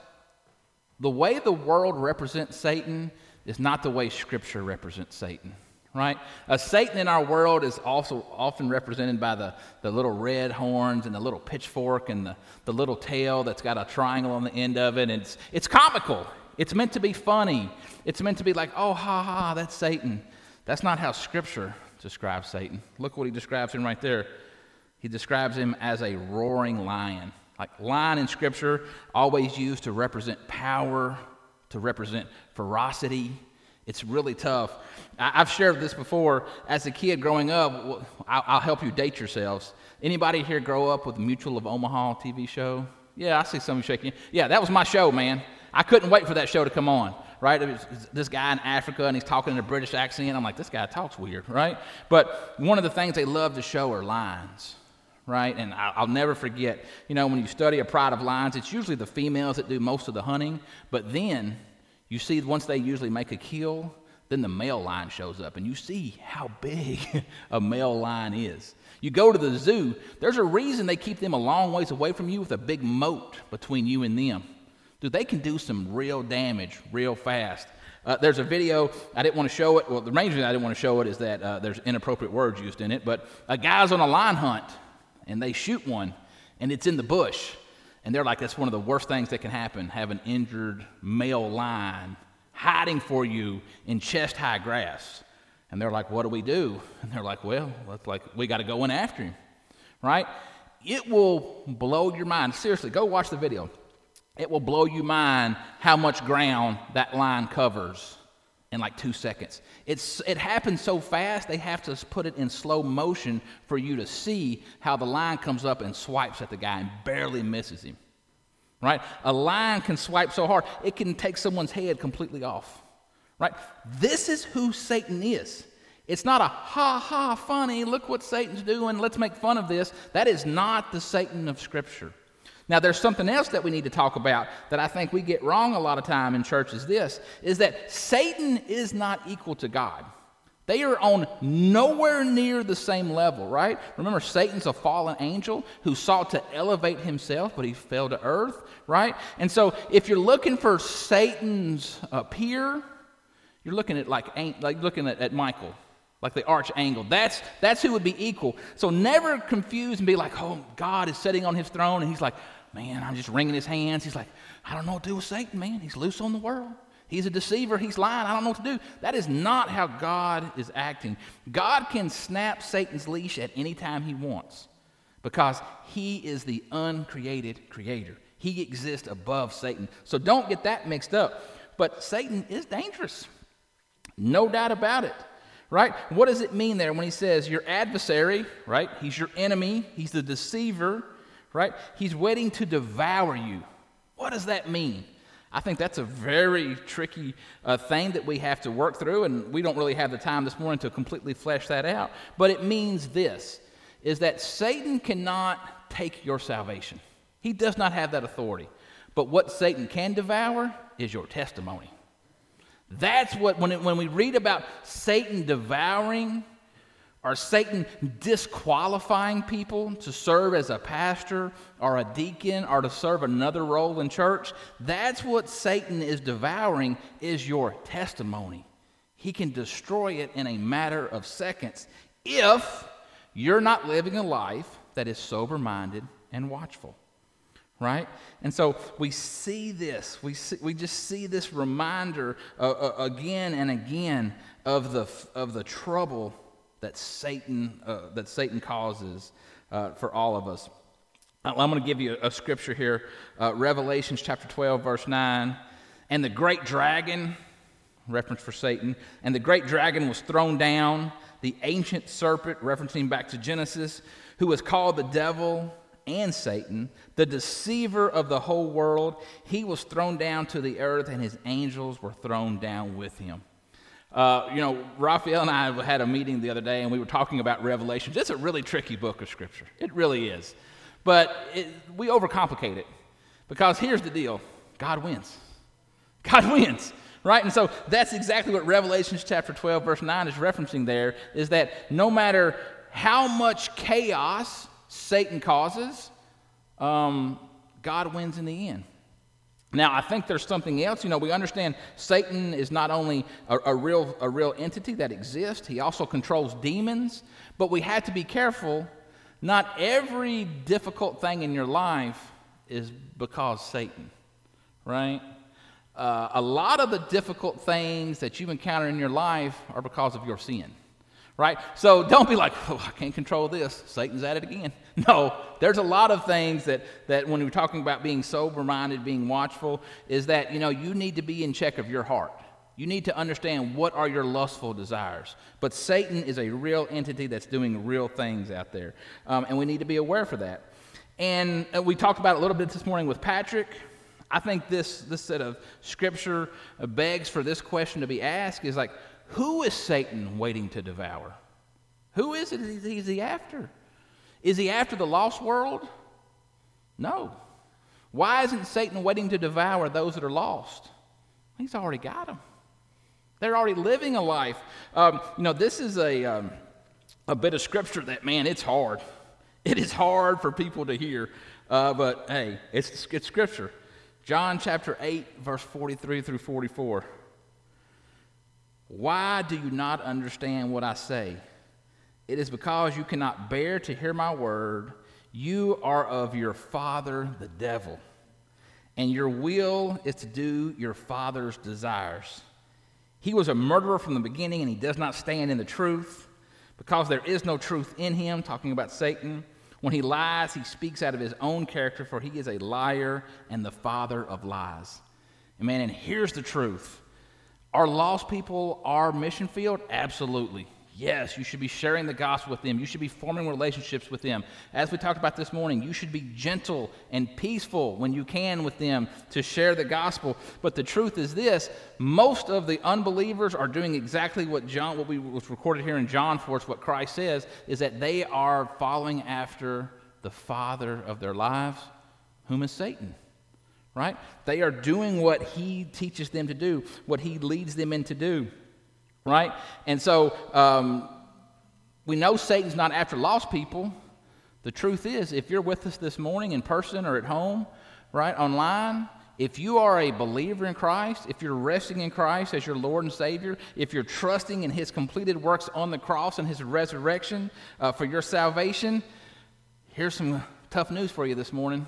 the way the world represents Satan is not the way Scripture represents Satan, right? Uh, Satan in our world is also often represented by the, the little red horns and the little pitchfork and the, the little tail that's got a triangle on the end of it. And it's, it's comical. It's meant to be funny. It's meant to be like, oh, ha, ha, that's Satan. That's not how Scripture describes Satan. Look what he describes him right there. He describes him as a roaring lion. Like lion in Scripture, always used to represent power, to represent ferocity. It's really tough. I, I've shared this before. As a kid growing up, well, I'll, I'll help you date yourselves. Anybody here grow up with the Mutual of Omaha T V show? Yeah, I see some of you shaking. Yeah, that was my show, man. I couldn't wait for that show to come on. Right? It was this guy in Africa, and he's talking in a British accent. I'm like, this guy talks weird, right? But one of the things they love to show are lions, right? And I'll never forget, you know, when you study a pride of lions, it's usually the females that do most of the hunting. But then you see once they usually make a kill, then the male lion shows up, and you see how big a male lion is. You go to the zoo, there's a reason they keep them a long ways away from you with a big moat between you and them. Dude, they can do some real damage real fast. Uh, there's a video, I didn't want to show it. Well, the main reason I didn't want to show it is that uh, there's inappropriate words used in it. But a guy's on a lion hunt, and they shoot one, and it's in the bush. And they're like, that's one of the worst things that can happen, have an injured male lion hiding for you in chest-high grass. And they're like, what do we do? And they're like, well, it's like we got to go in after him, right? It will blow your mind. Seriously, go watch the video. It will blow your mind how much ground that lion covers in like two seconds. It's, it happens so fast, they have to put it in slow motion for you to see how the line comes up and swipes at the guy and barely misses him, right? A line can swipe so hard, it can take someone's head completely off, right? This is who Satan is. It's not a ha ha funny, look what Satan's doing, let's make fun of this. That is not the Satan of Scripture. Now, there's something else that we need to talk about that I think we get wrong a lot of time in church is this, is that Satan is not equal to God. They are on nowhere near the same level, right? Remember, Satan's a fallen angel who sought to elevate himself, but he fell to earth, right? And so if you're looking for Satan's uh, peer, you're looking at like, like looking at, at Michael, like the archangel. That's, that's who would be equal. So never confuse and be like, oh, God is sitting on his throne, and he's like, man, I'm just wringing his hands. He's like, I don't know what to do with Satan, man. He's loose on the world. He's a deceiver. He's lying. I don't know what to do. That is not how God is acting. God can snap Satan's leash at any time he wants because he is the uncreated creator. He exists above Satan. So don't get that mixed up. But Satan is dangerous. No doubt about it. Right? What does it mean there when he says your adversary, right? He's your enemy. He's the deceiver, right? He's waiting to devour you. What does that mean? I think that's a very tricky uh, thing that we have to work through, and we don't really have the time this morning to completely flesh that out. But it means this, is that Satan cannot take your salvation. He does not have that authority. But what Satan can devour is your testimony. That's what, when, it, when we read about Satan devouring or Satan disqualifying people to serve as a pastor or a deacon or to serve another role in church, that's what Satan is devouring is your testimony. He can destroy it in a matter of seconds if you're not living a life that is sober-minded and watchful. Right? And so we see this. We see, we just see this reminder uh, uh, again and again of the of the trouble that Satan uh, that Satan causes uh, for all of us. I'm going to give you a, a scripture here, uh, Revelations chapter twelve, verse nine. And the great dragon, reference for Satan, and the great dragon was thrown down, the ancient serpent, referencing back to Genesis, who was called the devil and Satan, the deceiver of the whole world. He was thrown down to the earth, and his angels were thrown down with him. Uh, you know, Raphael and I had a meeting the other day, and we were talking about Revelations. It's a really tricky book of Scripture. It really is. But it, we overcomplicate it, because here's the deal. God wins. God wins, right? And so that's exactly what Revelations chapter twelve, verse nine is referencing there, is that no matter how much chaos Satan causes, um, God wins in the end. Now, I think there's something else. You know, we understand Satan is not only a, a real a real entity that exists, he also controls demons, but we have to be careful. Not every difficult thing in your life is because Satan, right? Uh, a lot of the difficult things that you encounter in your life are because of your sin. Right? So don't be like, oh, I can't control this. Satan's at it again. No, there's a lot of things that, that when we're talking about being sober-minded, being watchful, is that, you know, you need to be in check of your heart. You need to understand what are your lustful desires. But Satan is a real entity that's doing real things out there. Um, and we need to be aware for that. And uh, we talked about it a little bit this morning with Patrick. I think this, this set of scripture begs for this question to be asked is like, who is Satan waiting to devour? Who is it is he after? Is he after the lost world? No. Why isn't Satan waiting to devour those that are lost? He's already got them. They're already living a life. Um, you know, this is a, um, a bit of scripture that, man, it's hard. It is hard for people to hear, uh, but hey, it's, it's scripture. John chapter eight, verse forty-three through forty-four. Why do you not understand what I say? It is because you cannot bear to hear my word. You are of your father, the devil, and your will is to do your father's desires. He was a murderer from the beginning, and he does not stand in the truth, because there is no truth in him, talking about Satan. When he lies, he speaks out of his own character, for he is a liar and the father of lies. And man, and here's the truth. Are lost people our mission field? Absolutely. Yes, you should be sharing the gospel with them. You should be forming relationships with them. As we talked about this morning, you should be gentle and peaceful when you can with them to share the gospel. But the truth is this, most of the unbelievers are doing exactly what John, what we was recorded here in John for us, what Christ says, is that they are following after the father of their lives, whom is Satan. Right? They are doing what he teaches them to do, what he leads them in to do. Right? And so um, we know Satan's not after lost people. The truth is, if you're with us this morning in person or at home, right, online, if you are a believer in Christ, if you're resting in Christ as your Lord and Savior, if you're trusting in his completed works on the cross and his resurrection uh, for your salvation, here's some tough news for you this morning.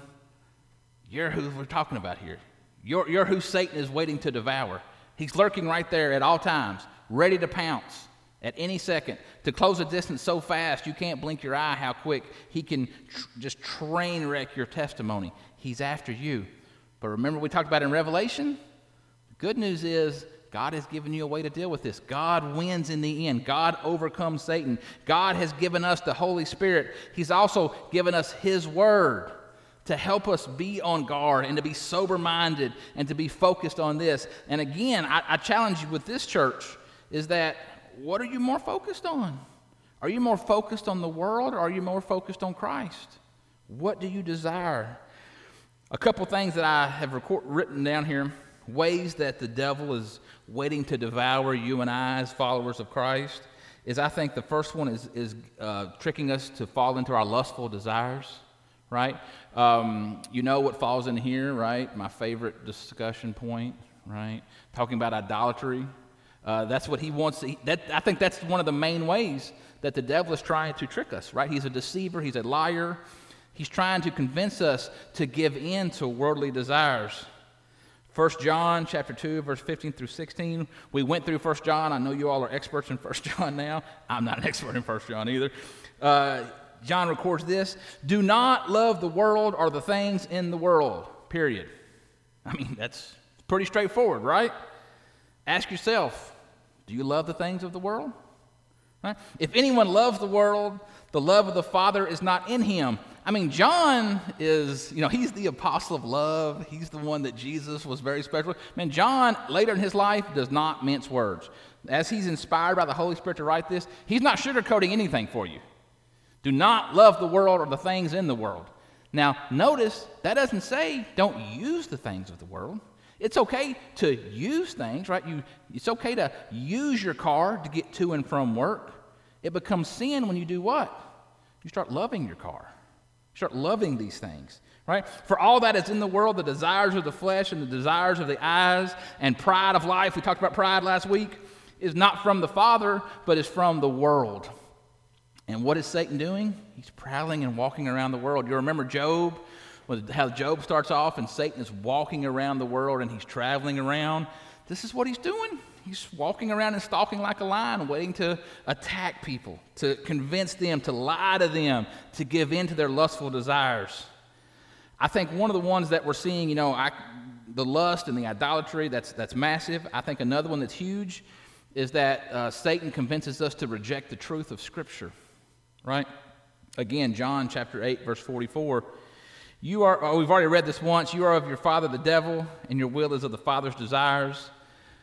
You're who we're talking about here. You're, you're who Satan is waiting to devour. He's lurking right there at all times, ready to pounce at any second, to close a distance so fast you can't blink your eye how quick he can tr- just train wreck your testimony. He's after you. But remember we talked about in Revelation? The good news is God has given you a way to deal with this. God wins in the end. God overcomes Satan. God has given us the Holy Spirit. He's also given us his word to help us be on guard and to be sober-minded and to be focused on this. And again, I, I challenge you with this church is that what are you more focused on? Are you more focused on the world or are you more focused on Christ? What do you desire? A couple things that I have record, written down here, ways that the devil is waiting to devour you and I as followers of Christ, is I think the first one is, is uh, tricking us to fall into our lustful desires. Right? Um, you know what falls in here, right? My favorite discussion point, right? Talking about idolatry. Uh, that's what he wants to, that, I think that's one of the main ways that the devil is trying to trick us, right? He's a deceiver. He's a liar. He's trying to convince us to give in to worldly desires. First John chapter two, verse fifteen through sixteen. We went through First John. I know you all are experts in First John now. I'm not an expert in First John either. Uh, John records this, do not love the world or the things in the world, period. I mean, that's pretty straightforward, right? Ask yourself, do you love the things of the world? Right? If anyone loves the world, the love of the Father is not in him. I mean, John is, you know, he's the apostle of love. He's the one that Jesus was very special. Man, John, later in his life, does not mince words. As he's inspired by the Holy Spirit to write this, he's not sugarcoating anything for you. Do not love the world or the things in the world. Now, notice that doesn't say don't use the things of the world. It's okay to use things, right? You, it's okay to use your car to get to and from work. It becomes sin when you do what? You start loving your car. You start loving these things, right? For all that is in the world, the desires of the flesh and the desires of the eyes and pride of life, we talked about pride last week, is not from the Father, but is from the world. And what is Satan doing? He's prowling and walking around the world. You remember Job, how Job starts off and Satan is walking around the world and he's traveling around. This is what he's doing. He's walking around and stalking like a lion, waiting to attack people, to convince them, to lie to them, to give in to their lustful desires. I think one of the ones that we're seeing, you know, I, the lust and the idolatry, that's, that's massive. I think another one that's huge is that uh, Satan convinces us to reject the truth of Scripture. Right? Again, John chapter eight, verse forty-four. You are, oh, we've already read this once. You are of your father, the devil, and your will is of the father's desires.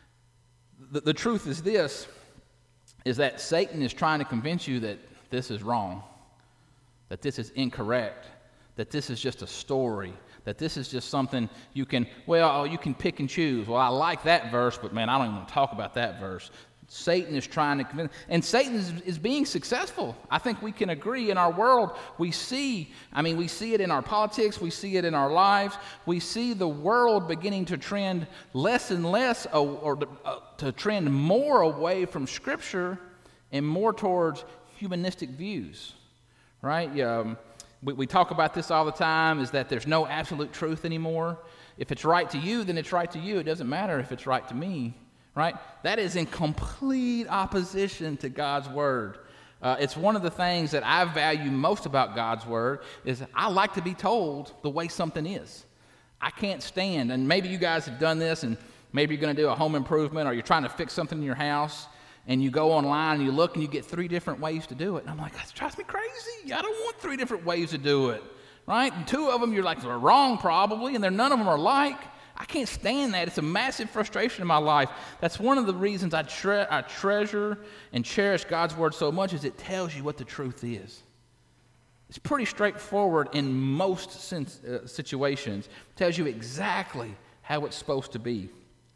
The, the truth is this, is that Satan is trying to convince you that this is wrong, that this is incorrect, that this is just a story, that this is just something you can, well, you can pick and choose. Well, I like that verse, but man, I don't even want to talk about that verse. Satan is trying to convince, and Satan is, is being successful. I think we can agree in our world, we see, I mean, we see it in our politics, we see it in our lives, we see the world beginning to trend less and less, uh, or to, uh, to trend more away from Scripture and more towards humanistic views, right? Um, we, we talk about this all the time, is that there's no absolute truth anymore. If it's right to you, then it's right to you. It doesn't matter if it's right to me. Right? That is in complete opposition to God's Word. Uh, it's one of the things that I value most about God's Word is I like to be told the way something is. I can't stand, and maybe you guys have done this, and Maybe you're going to do a home improvement, or you're trying to fix something in your house, and you go online and you look and you get three different ways to do it. And I'm like, that drives me crazy. I don't want three different ways to do it, right? And two of them you're like, they're wrong probably, and they're, none of them are alike. I can't stand that. It's a massive frustration in my life. That's one of the reasons I, tre- I treasure and cherish God's Word so much, is it tells you what the truth is. It's pretty straightforward in most sense, uh, situations. It tells you exactly how it's supposed to be.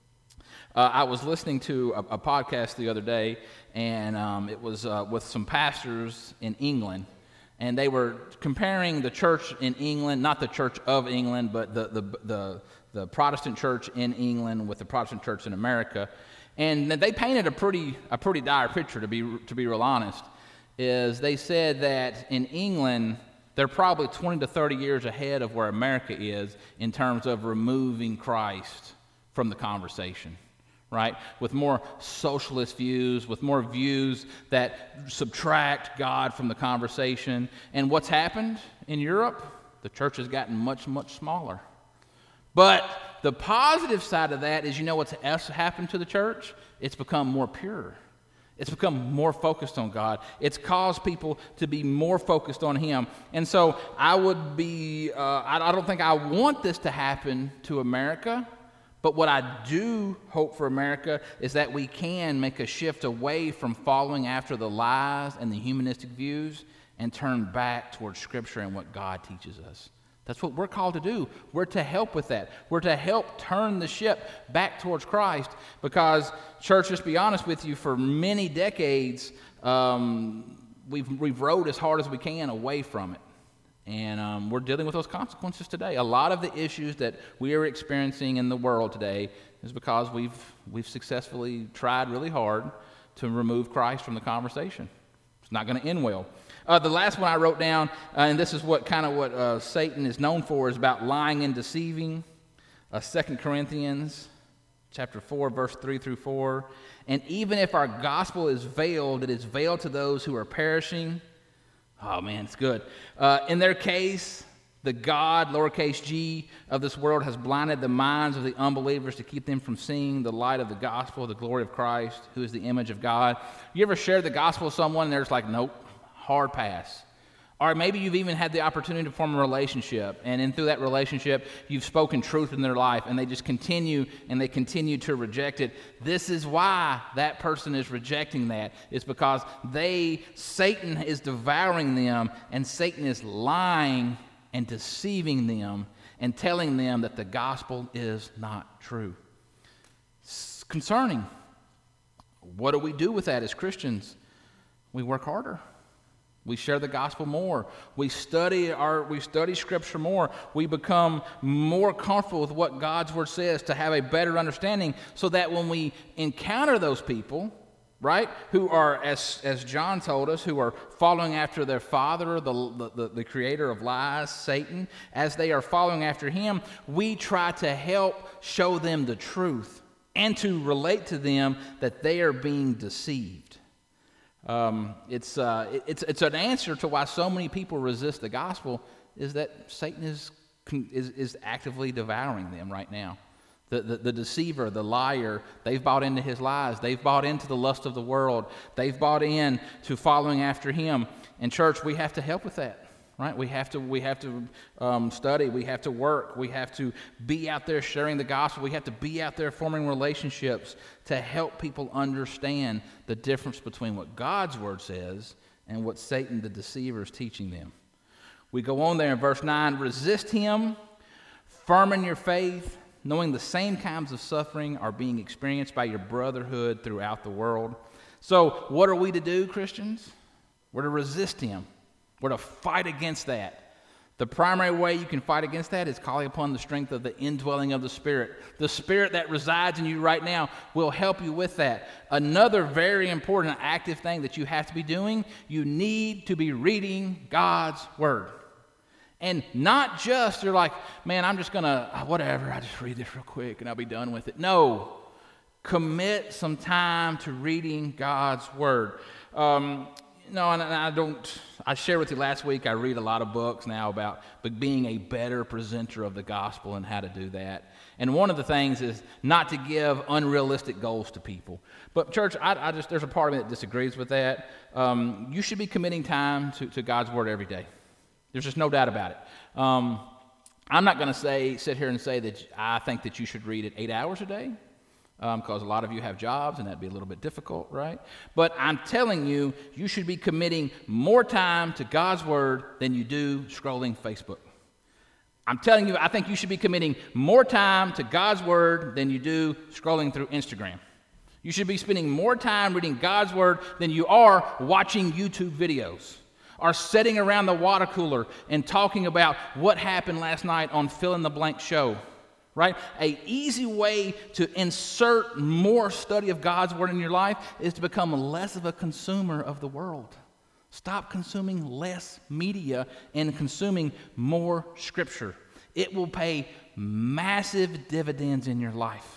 Uh, I was listening to a, a podcast the other day, and um, it was uh, with some pastors in England, and they were comparing the church in England, not the Church of England, but the the the, the Protestant church in England with the Protestant church in America, and they painted a pretty a pretty dire picture, to be to be real honest. Is they said that in England they're probably twenty to thirty years ahead of where America is in terms of removing Christ from the conversation. Right? With more socialist views, with more views that subtract God from the conversation. And what's happened in Europe? The church has gotten much, much smaller. But the positive side of that is, you know what's else happened to the church? It's become more pure. It's become more focused on God. It's caused people to be more focused on Him. And so I would be, uh, I, I don't think I want this to happen to America. But what I do hope for America is that we can make a shift away from following after the lies and the humanistic views and turn back towards Scripture and what God teaches us. That's what we're called to do. We're to help with that. We're to help turn the ship back towards Christ, because, church, just be honest with you, for many decades, um, we've, we've rowed as hard as we can away from it. And um, we're dealing with those consequences today. A lot of the issues that we are experiencing in the world today is because we've we've successfully tried really hard to remove Christ from the conversation. It's not going to end well. Uh, the last one I wrote down, uh, and this is what kind of what uh, Satan is known for, is about lying and deceiving. Uh, Second Corinthians chapter four, verse three through four. And even if our gospel is veiled, it is veiled to those who are perishing. Oh, man, it's good. Uh, in their case, the God, lowercase g, of this world has blinded the minds of the unbelievers to keep them from seeing the light of the gospel, the glory of Christ, who is the image of God. You ever shared the gospel with someone and they're just like, nope, hard pass? Or maybe you've even had the opportunity to form a relationship, and in through that relationship, you've spoken truth in their life, and they just continue, and they continue to reject it. This is why that person is rejecting that. It's because they, Satan is devouring them, and Satan is lying and deceiving them and telling them that the gospel is not true. It's concerning. What do we do with that as Christians? We work harder. We share the gospel more. We study our we study Scripture more. We become more comfortable with what God's Word says to have a better understanding, so that when we encounter those people, right, who are, as as John told us, who are following after their father, the, the, the creator of lies, Satan, as they are following after him, we try to help show them the truth and to relate to them that they are being deceived. Um, it's, uh, it, it's, it's an answer to why so many people resist the gospel, is that Satan is, is, is actively devouring them right now. The, the, the deceiver, the liar, they've bought into his lies. They've bought into the lust of the world. They've bought in to following after him. And church, we have to help with that, right? We have to, we have to um, study. We have to work. We have to be out there sharing the gospel. We have to be out there forming relationships to help people understand the difference between what God's Word says and what Satan, the deceiver, is teaching them. We go on there in verse nine, resist him, firm in your faith, knowing the same kinds of suffering are being experienced by your brotherhood throughout the world. So what are we to do, Christians? We're to resist him. We're to fight against that. The primary way you can fight against that is calling upon the strength of the indwelling of the Spirit. The Spirit that resides in you right now will help you with that. Another very important active thing that you have to be doing, you need to be reading God's Word. And not just, you're like, man, I'm just going to, whatever, I just read this real quick and I'll be done with it. No, commit some time to reading God's Word. Um, no, and I don't, I shared with you last week, I read a lot of books now about being a better presenter of the gospel and how to do that. And one of the things is not to give unrealistic goals to people. But church, I, I just there's a part of me that disagrees with that. Um, you should be committing time to, to God's word every day. There's just no doubt about it. Um, I'm not going to say sit here and say that I think that you should read it eight hours a day, because um, a lot of you have jobs, and that'd be a little bit difficult, right? But I'm telling you, you should be committing more time to God's word than you do scrolling Facebook. I'm telling you, I think you should be committing more time to God's word than you do scrolling through Instagram. You should be spending more time reading God's word than you are watching YouTube videos, or sitting around the water cooler and talking about what happened last night on Fill in the Blank show, right? An easy way to insert more study of God's word in your life is to become less of a consumer of the world. Stop consuming less media and consuming more scripture. It will pay massive dividends in your life.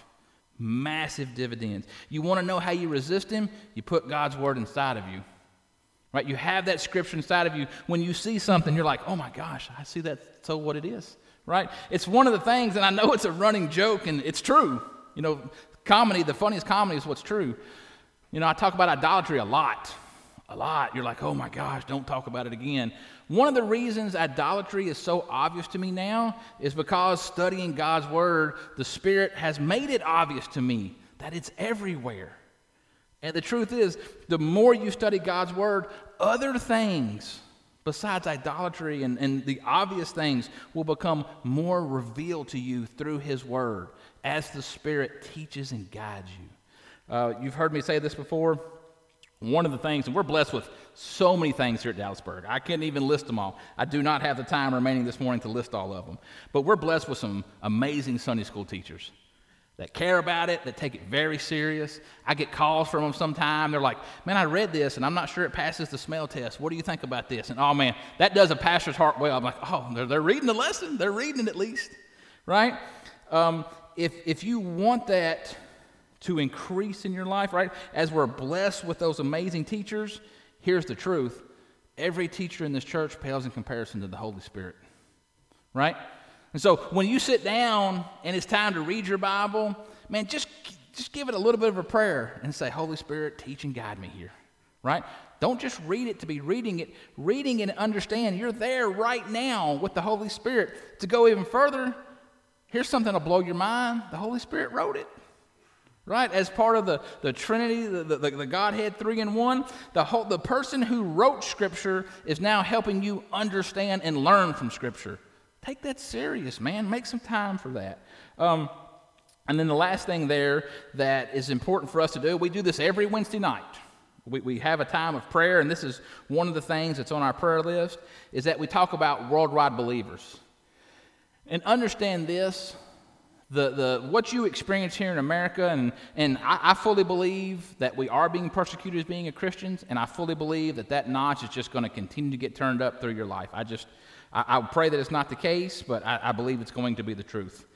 Massive dividends. You want to know how you resist him? You put God's word inside of you. Right? You have that scripture inside of you. When you see something, you're like, oh my gosh, I see that, so what it is. Right? It's one of the things, and I know it's a running joke, and it's true. You know, comedy, the funniest comedy is what's true. You know, I talk about idolatry a lot. A lot. You're like, oh my gosh, don't talk about it again. One of the reasons idolatry is so obvious to me now is because studying God's word, the Spirit has made it obvious to me that it's everywhere. And the truth is, the more you study God's word, other things besides idolatry and, and the obvious things will become more revealed to you through his word as the Spirit teaches and guides you. Uh, you've heard me say this before. One of the things, and we're blessed with so many things here at Dallasburg. I can't even list them all. I do not have the time remaining this morning to list all of them. But we're blessed with some amazing Sunday school teachers that care about it, that take it very serious. I get calls from them sometime. They're like, man, I read this, and I'm not sure it passes the smell test. What do you think about this? And, oh, man, that does a pastor's heart well. I'm like, oh, they're, they're reading the lesson. They're reading it at least, right? Um, if if you want that to increase in your life, right, as we're blessed with those amazing teachers, here's the truth. Every teacher in this church pales in comparison to the Holy Spirit, right? And so when you sit down and it's time to read your Bible, man, just, just give it a little bit of a prayer and say, Holy Spirit, teach and guide me here, right? Don't just read it to be reading it. Reading it and understand you're there right now with the Holy Spirit. To go even further, here's something that'll blow your mind. The Holy Spirit wrote it, right? As part of the, the Trinity, the, the, the Godhead three in one, the, whole, the person who wrote Scripture is now helping you understand and learn from Scripture. Take that serious, man. Make some time for that. Um, and then the last thing there that is important for us to do, we do this every Wednesday night. We, we have a time of prayer, and this is one of the things that's on our prayer list, is that we talk about worldwide believers. And understand this, the, the what you experience here in America, and, and I, I fully believe that we are being persecuted as being a Christians, and I fully believe that that notch is just going to continue to get turned up through your life. I just... I, I pray that it's not the case, but I, I believe it's going to be the truth.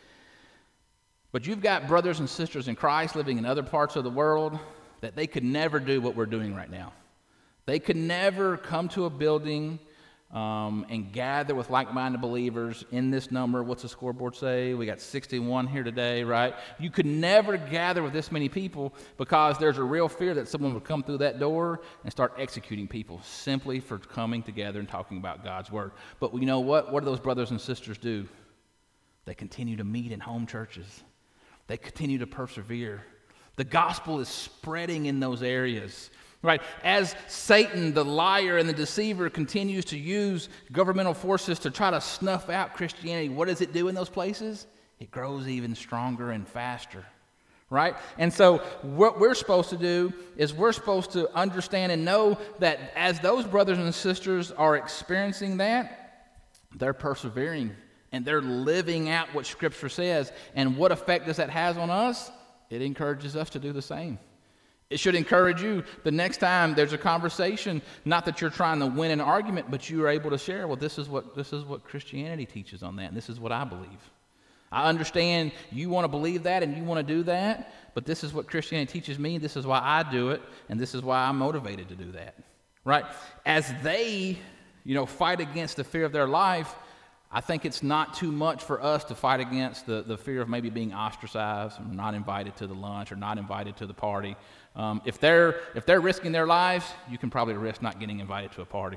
But you've got brothers and sisters in Christ living in other parts of the world that they could never do what we're doing right now. They could never come to a building um, and gather with like-minded believers in this number. What's the scoreboard say? We got sixty-one here today, right? You could never gather with this many people because there's a real fear that someone would come through that door and start executing people simply for coming together and talking about God's word. But you know what? What do those brothers and sisters do? They continue to meet in home churches. They continue to persevere. The gospel is spreading in those areas. Right, as Satan, the liar and the deceiver, continues to use governmental forces to try to snuff out Christianity, what does it do in those places? It grows even stronger and faster, right? And so what we're supposed to do is we're supposed to understand and know that as those brothers and sisters are experiencing that, they're persevering and they're living out what Scripture says. And what effect does that have on us? It encourages us to do the same. It should encourage you the next time there's a conversation, not that you're trying to win an argument, but you are able to share, well, this is what this is what Christianity teaches on that, and this is what I believe. I understand you want to believe that and you want to do that, but this is what Christianity teaches me, this is why I do it, and this is why I'm motivated to do that. Right? As they you know, fight against the fear of their life, I think it's not too much for us to fight against the, the fear of maybe being ostracized or not invited to the lunch or not invited to the party. Um, if they're if they're risking their lives, you can probably risk not getting invited to a party.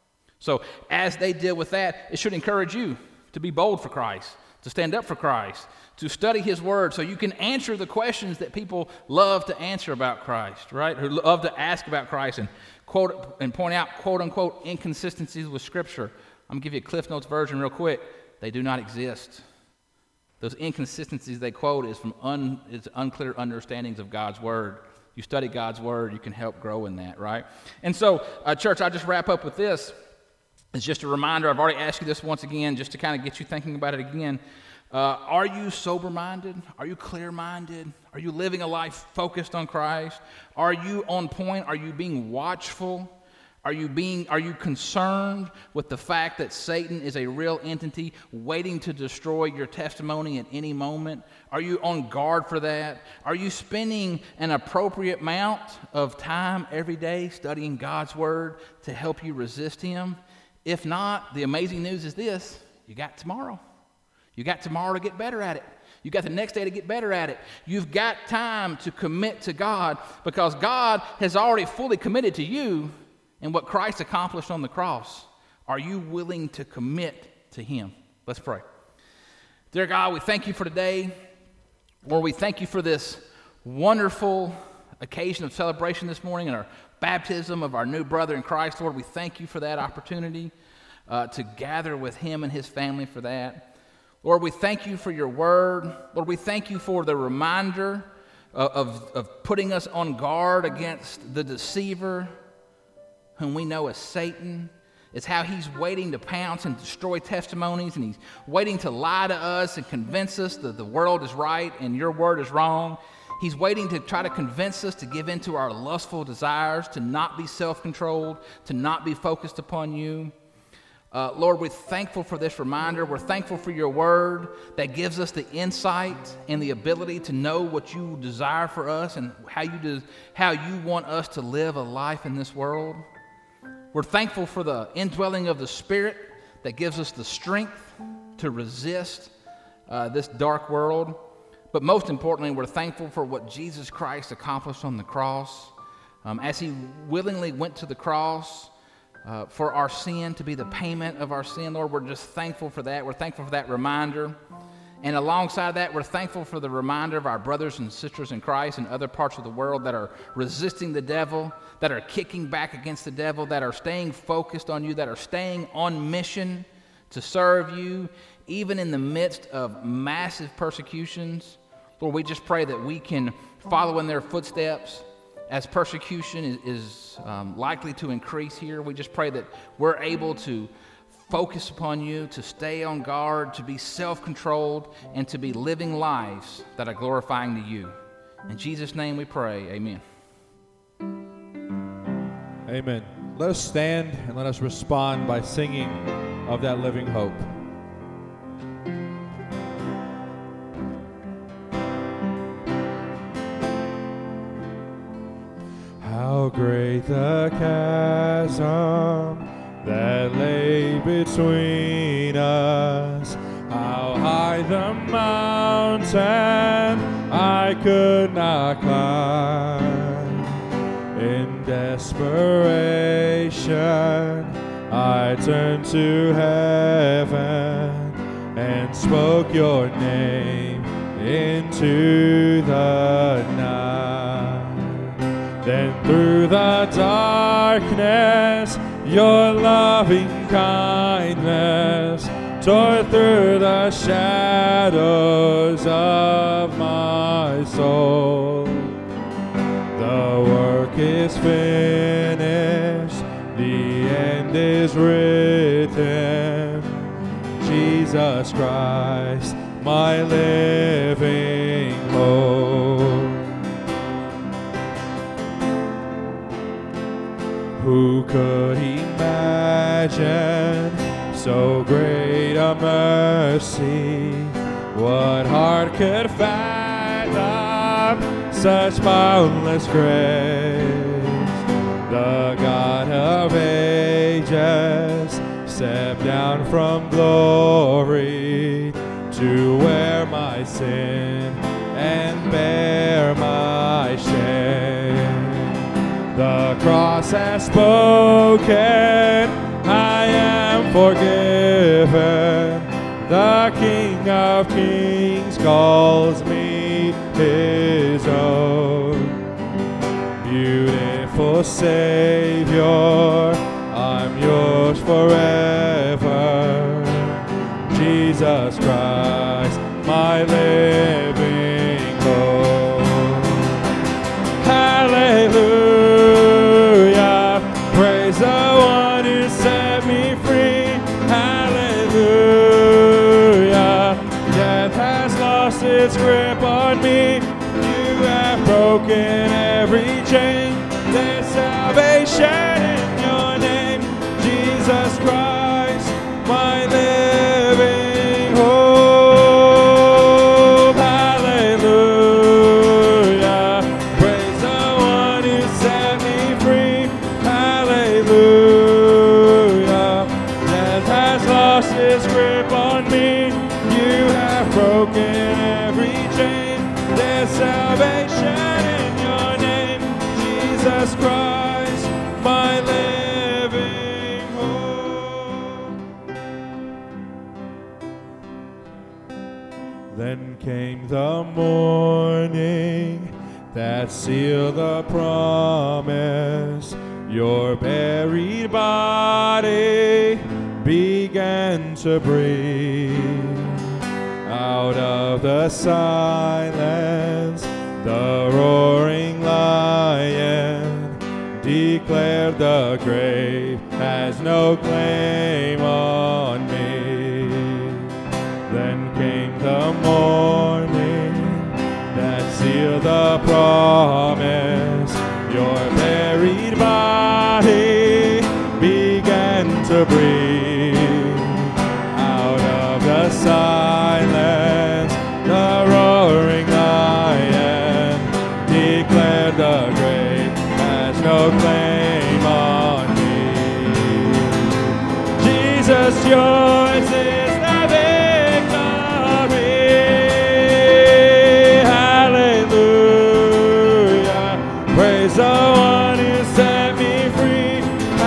So as they deal with that, it should encourage you to be bold for Christ, to stand up for Christ, to study His Word so you can answer the questions that people love to answer about Christ, right? Who love to ask about Christ and quote and point out quote unquote inconsistencies with Scripture. I'm going to give you a Cliff Notes version real quick. They do not exist. Those inconsistencies they quote is from un, it's unclear understandings of God's Word. You study God's Word, you can help grow in that, right? And so, uh, church, I'll just wrap up with this. It's just a reminder. I've already asked you this once again, just to kind of get you thinking about it again. Uh, are you sober-minded? Are you clear-minded? Are you living a life focused on Christ? Are you on point? Are you being watchful? Are you being, are you concerned with the fact that Satan is a real entity waiting to destroy your testimony at any moment? Are you on guard for that? Are you spending an appropriate amount of time every day studying God's Word to help you resist Him? If not, the amazing news is this: you got tomorrow. You got tomorrow to get better at it. You got the next day to get better at it. You've got time to commit to God because God has already fully committed to you and what Christ accomplished on the cross. Are you willing to commit to Him? Let's pray. Dear God, we thank you for today. Lord, we thank you for this wonderful occasion of celebration this morning and our baptism of our new brother in Christ. Lord, we thank you for that opportunity uh, to gather with him and his family for that. Lord, we thank you for your word. Lord, we thank you for the reminder of, of, of putting us on guard against the deceiver, whom we know as Satan. It's how he's waiting to pounce and destroy testimonies, and he's waiting to lie to us and convince us that the world is right and your word is wrong. He's waiting to try to convince us to give in to our lustful desires, to not be self-controlled, to not be focused upon you. Uh, Lord, we're thankful for this reminder. We're thankful for your word that gives us the insight and the ability to know what you desire for us and how you, do, how you want us to live a life in this world. We're thankful for the indwelling of the Spirit that gives us the strength to resist uh, this dark world. But most importantly, we're thankful for what Jesus Christ accomplished on the cross. Um, as he willingly went to the cross uh, for our sin, to be the payment of our sin, Lord, we're just thankful for that. We're thankful for that reminder. And alongside that, we're thankful for the reminder of our brothers and sisters in Christ in other parts of the world that are resisting the devil, that are kicking back against the devil, that are staying focused on you, that are staying on mission to serve you, even in the midst of massive persecutions. Lord, we just pray that we can follow in their footsteps as persecution is, is um, likely to increase here. We just pray that we're able to focus upon you, to stay on guard, to be self-controlled, and to be living lives that are glorifying to you. In Jesus' name we pray, amen. Amen. Let us stand and let us respond by singing of that living hope. How great the chasm that lay between us, how high the mountain I could not climb. In desperation I turned to heaven and spoke your name into the night. Then through the darkness your loving kindness tore through the shadows of my soul. The work is finished, the end is written. Jesus Christ, my living hope. Who could imagine so great a mercy? What heart could fathom such boundless grace? The God of ages step down from glory to wear my sin and bear my shame. The cross has spoken, I am forgiven. The King of Kings calls me his own. Beautiful Savior, I'm yours forever. Jesus Christ, my living hope. Hallelujah, praise the one who set me free. Hallelujah, death has lost its grip on me. You have broken every chain. There's salvation in your name, Jesus Christ, my living hope. Hallelujah, praise the one who set me free. Hallelujah, death has lost its grip on me. You have broken every chain. There's salvation in your name, Jesus Christ, my living hope. Then came the morning that sealed the promise. Your buried body began to breathe. Out of the silence, the roaring lion declared the grave has no claim on me. Then came the morning that sealed the promise. Your buried body began to breathe. Out of the silence, the roaring lion declared the grave has no claim on me. Jesus, yours is the victory. Hallelujah, praise the one who set me free.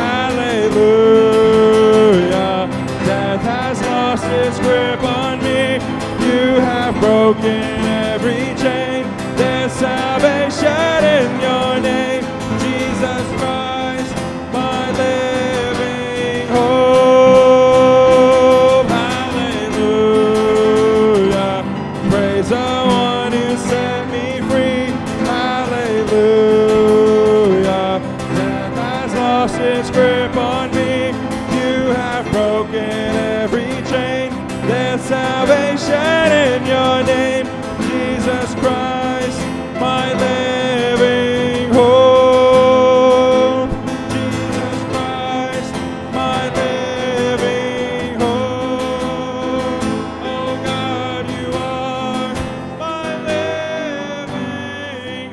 Hallelujah, death has lost its grip on me. You have broken every chain. There's salvation in your name, Jesus Christ, my living hope. Hallelujah, praise the one who set me free. Hallelujah, death has lost its grip on me. You have broken every chain. There's salvation in your name, Jesus Christ, my living hope. Jesus Christ, my living hope. Oh God, you are my living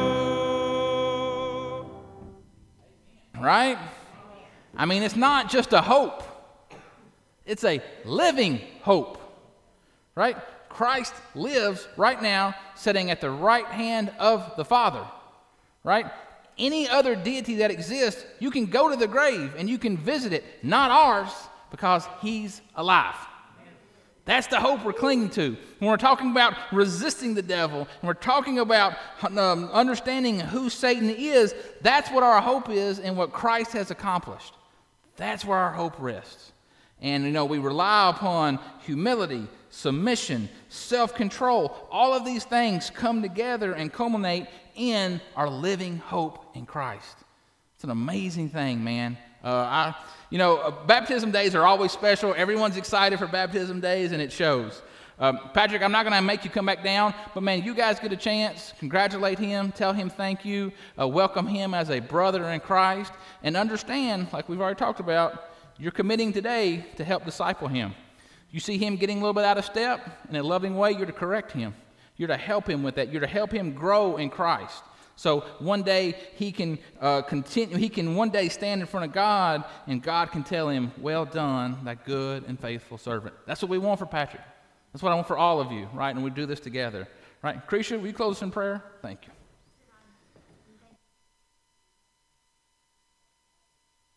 hope. Right? I mean, it's not just a hope. It's a living hope, right? Christ lives right now sitting at the right hand of the Father, right? Any other deity that exists, you can go to the grave and you can visit it, not ours, because he's alive. That's the hope we're clinging to. When we're talking about resisting the devil, and we're talking about um, understanding who Satan is, that's what our hope is and what Christ has accomplished. That's where our hope rests. And, you know, we rely upon humility, submission, self-control. All of these things come together and culminate in our living hope in Christ. It's an amazing thing, man. Uh, I, you know, uh, baptism days are always special. Everyone's excited for baptism days, and it shows. Um, Patrick, I'm not going to make you come back down, but, man, you guys get a chance. Congratulate him. Tell him thank you. Uh, welcome him as a brother in Christ. And understand, like we've already talked about, you're committing today to help disciple him. You see him getting a little bit out of step, in a loving way, you're to correct him. You're to help him with that. You're to help him grow in Christ. So one day he can uh, continue. He can one day stand in front of God, and God can tell him, "Well done, thy good and faithful servant." That's what we want for Patrick. That's what I want for all of you, right? And we do this together, right? Krisha, will you close us in prayer? Thank you.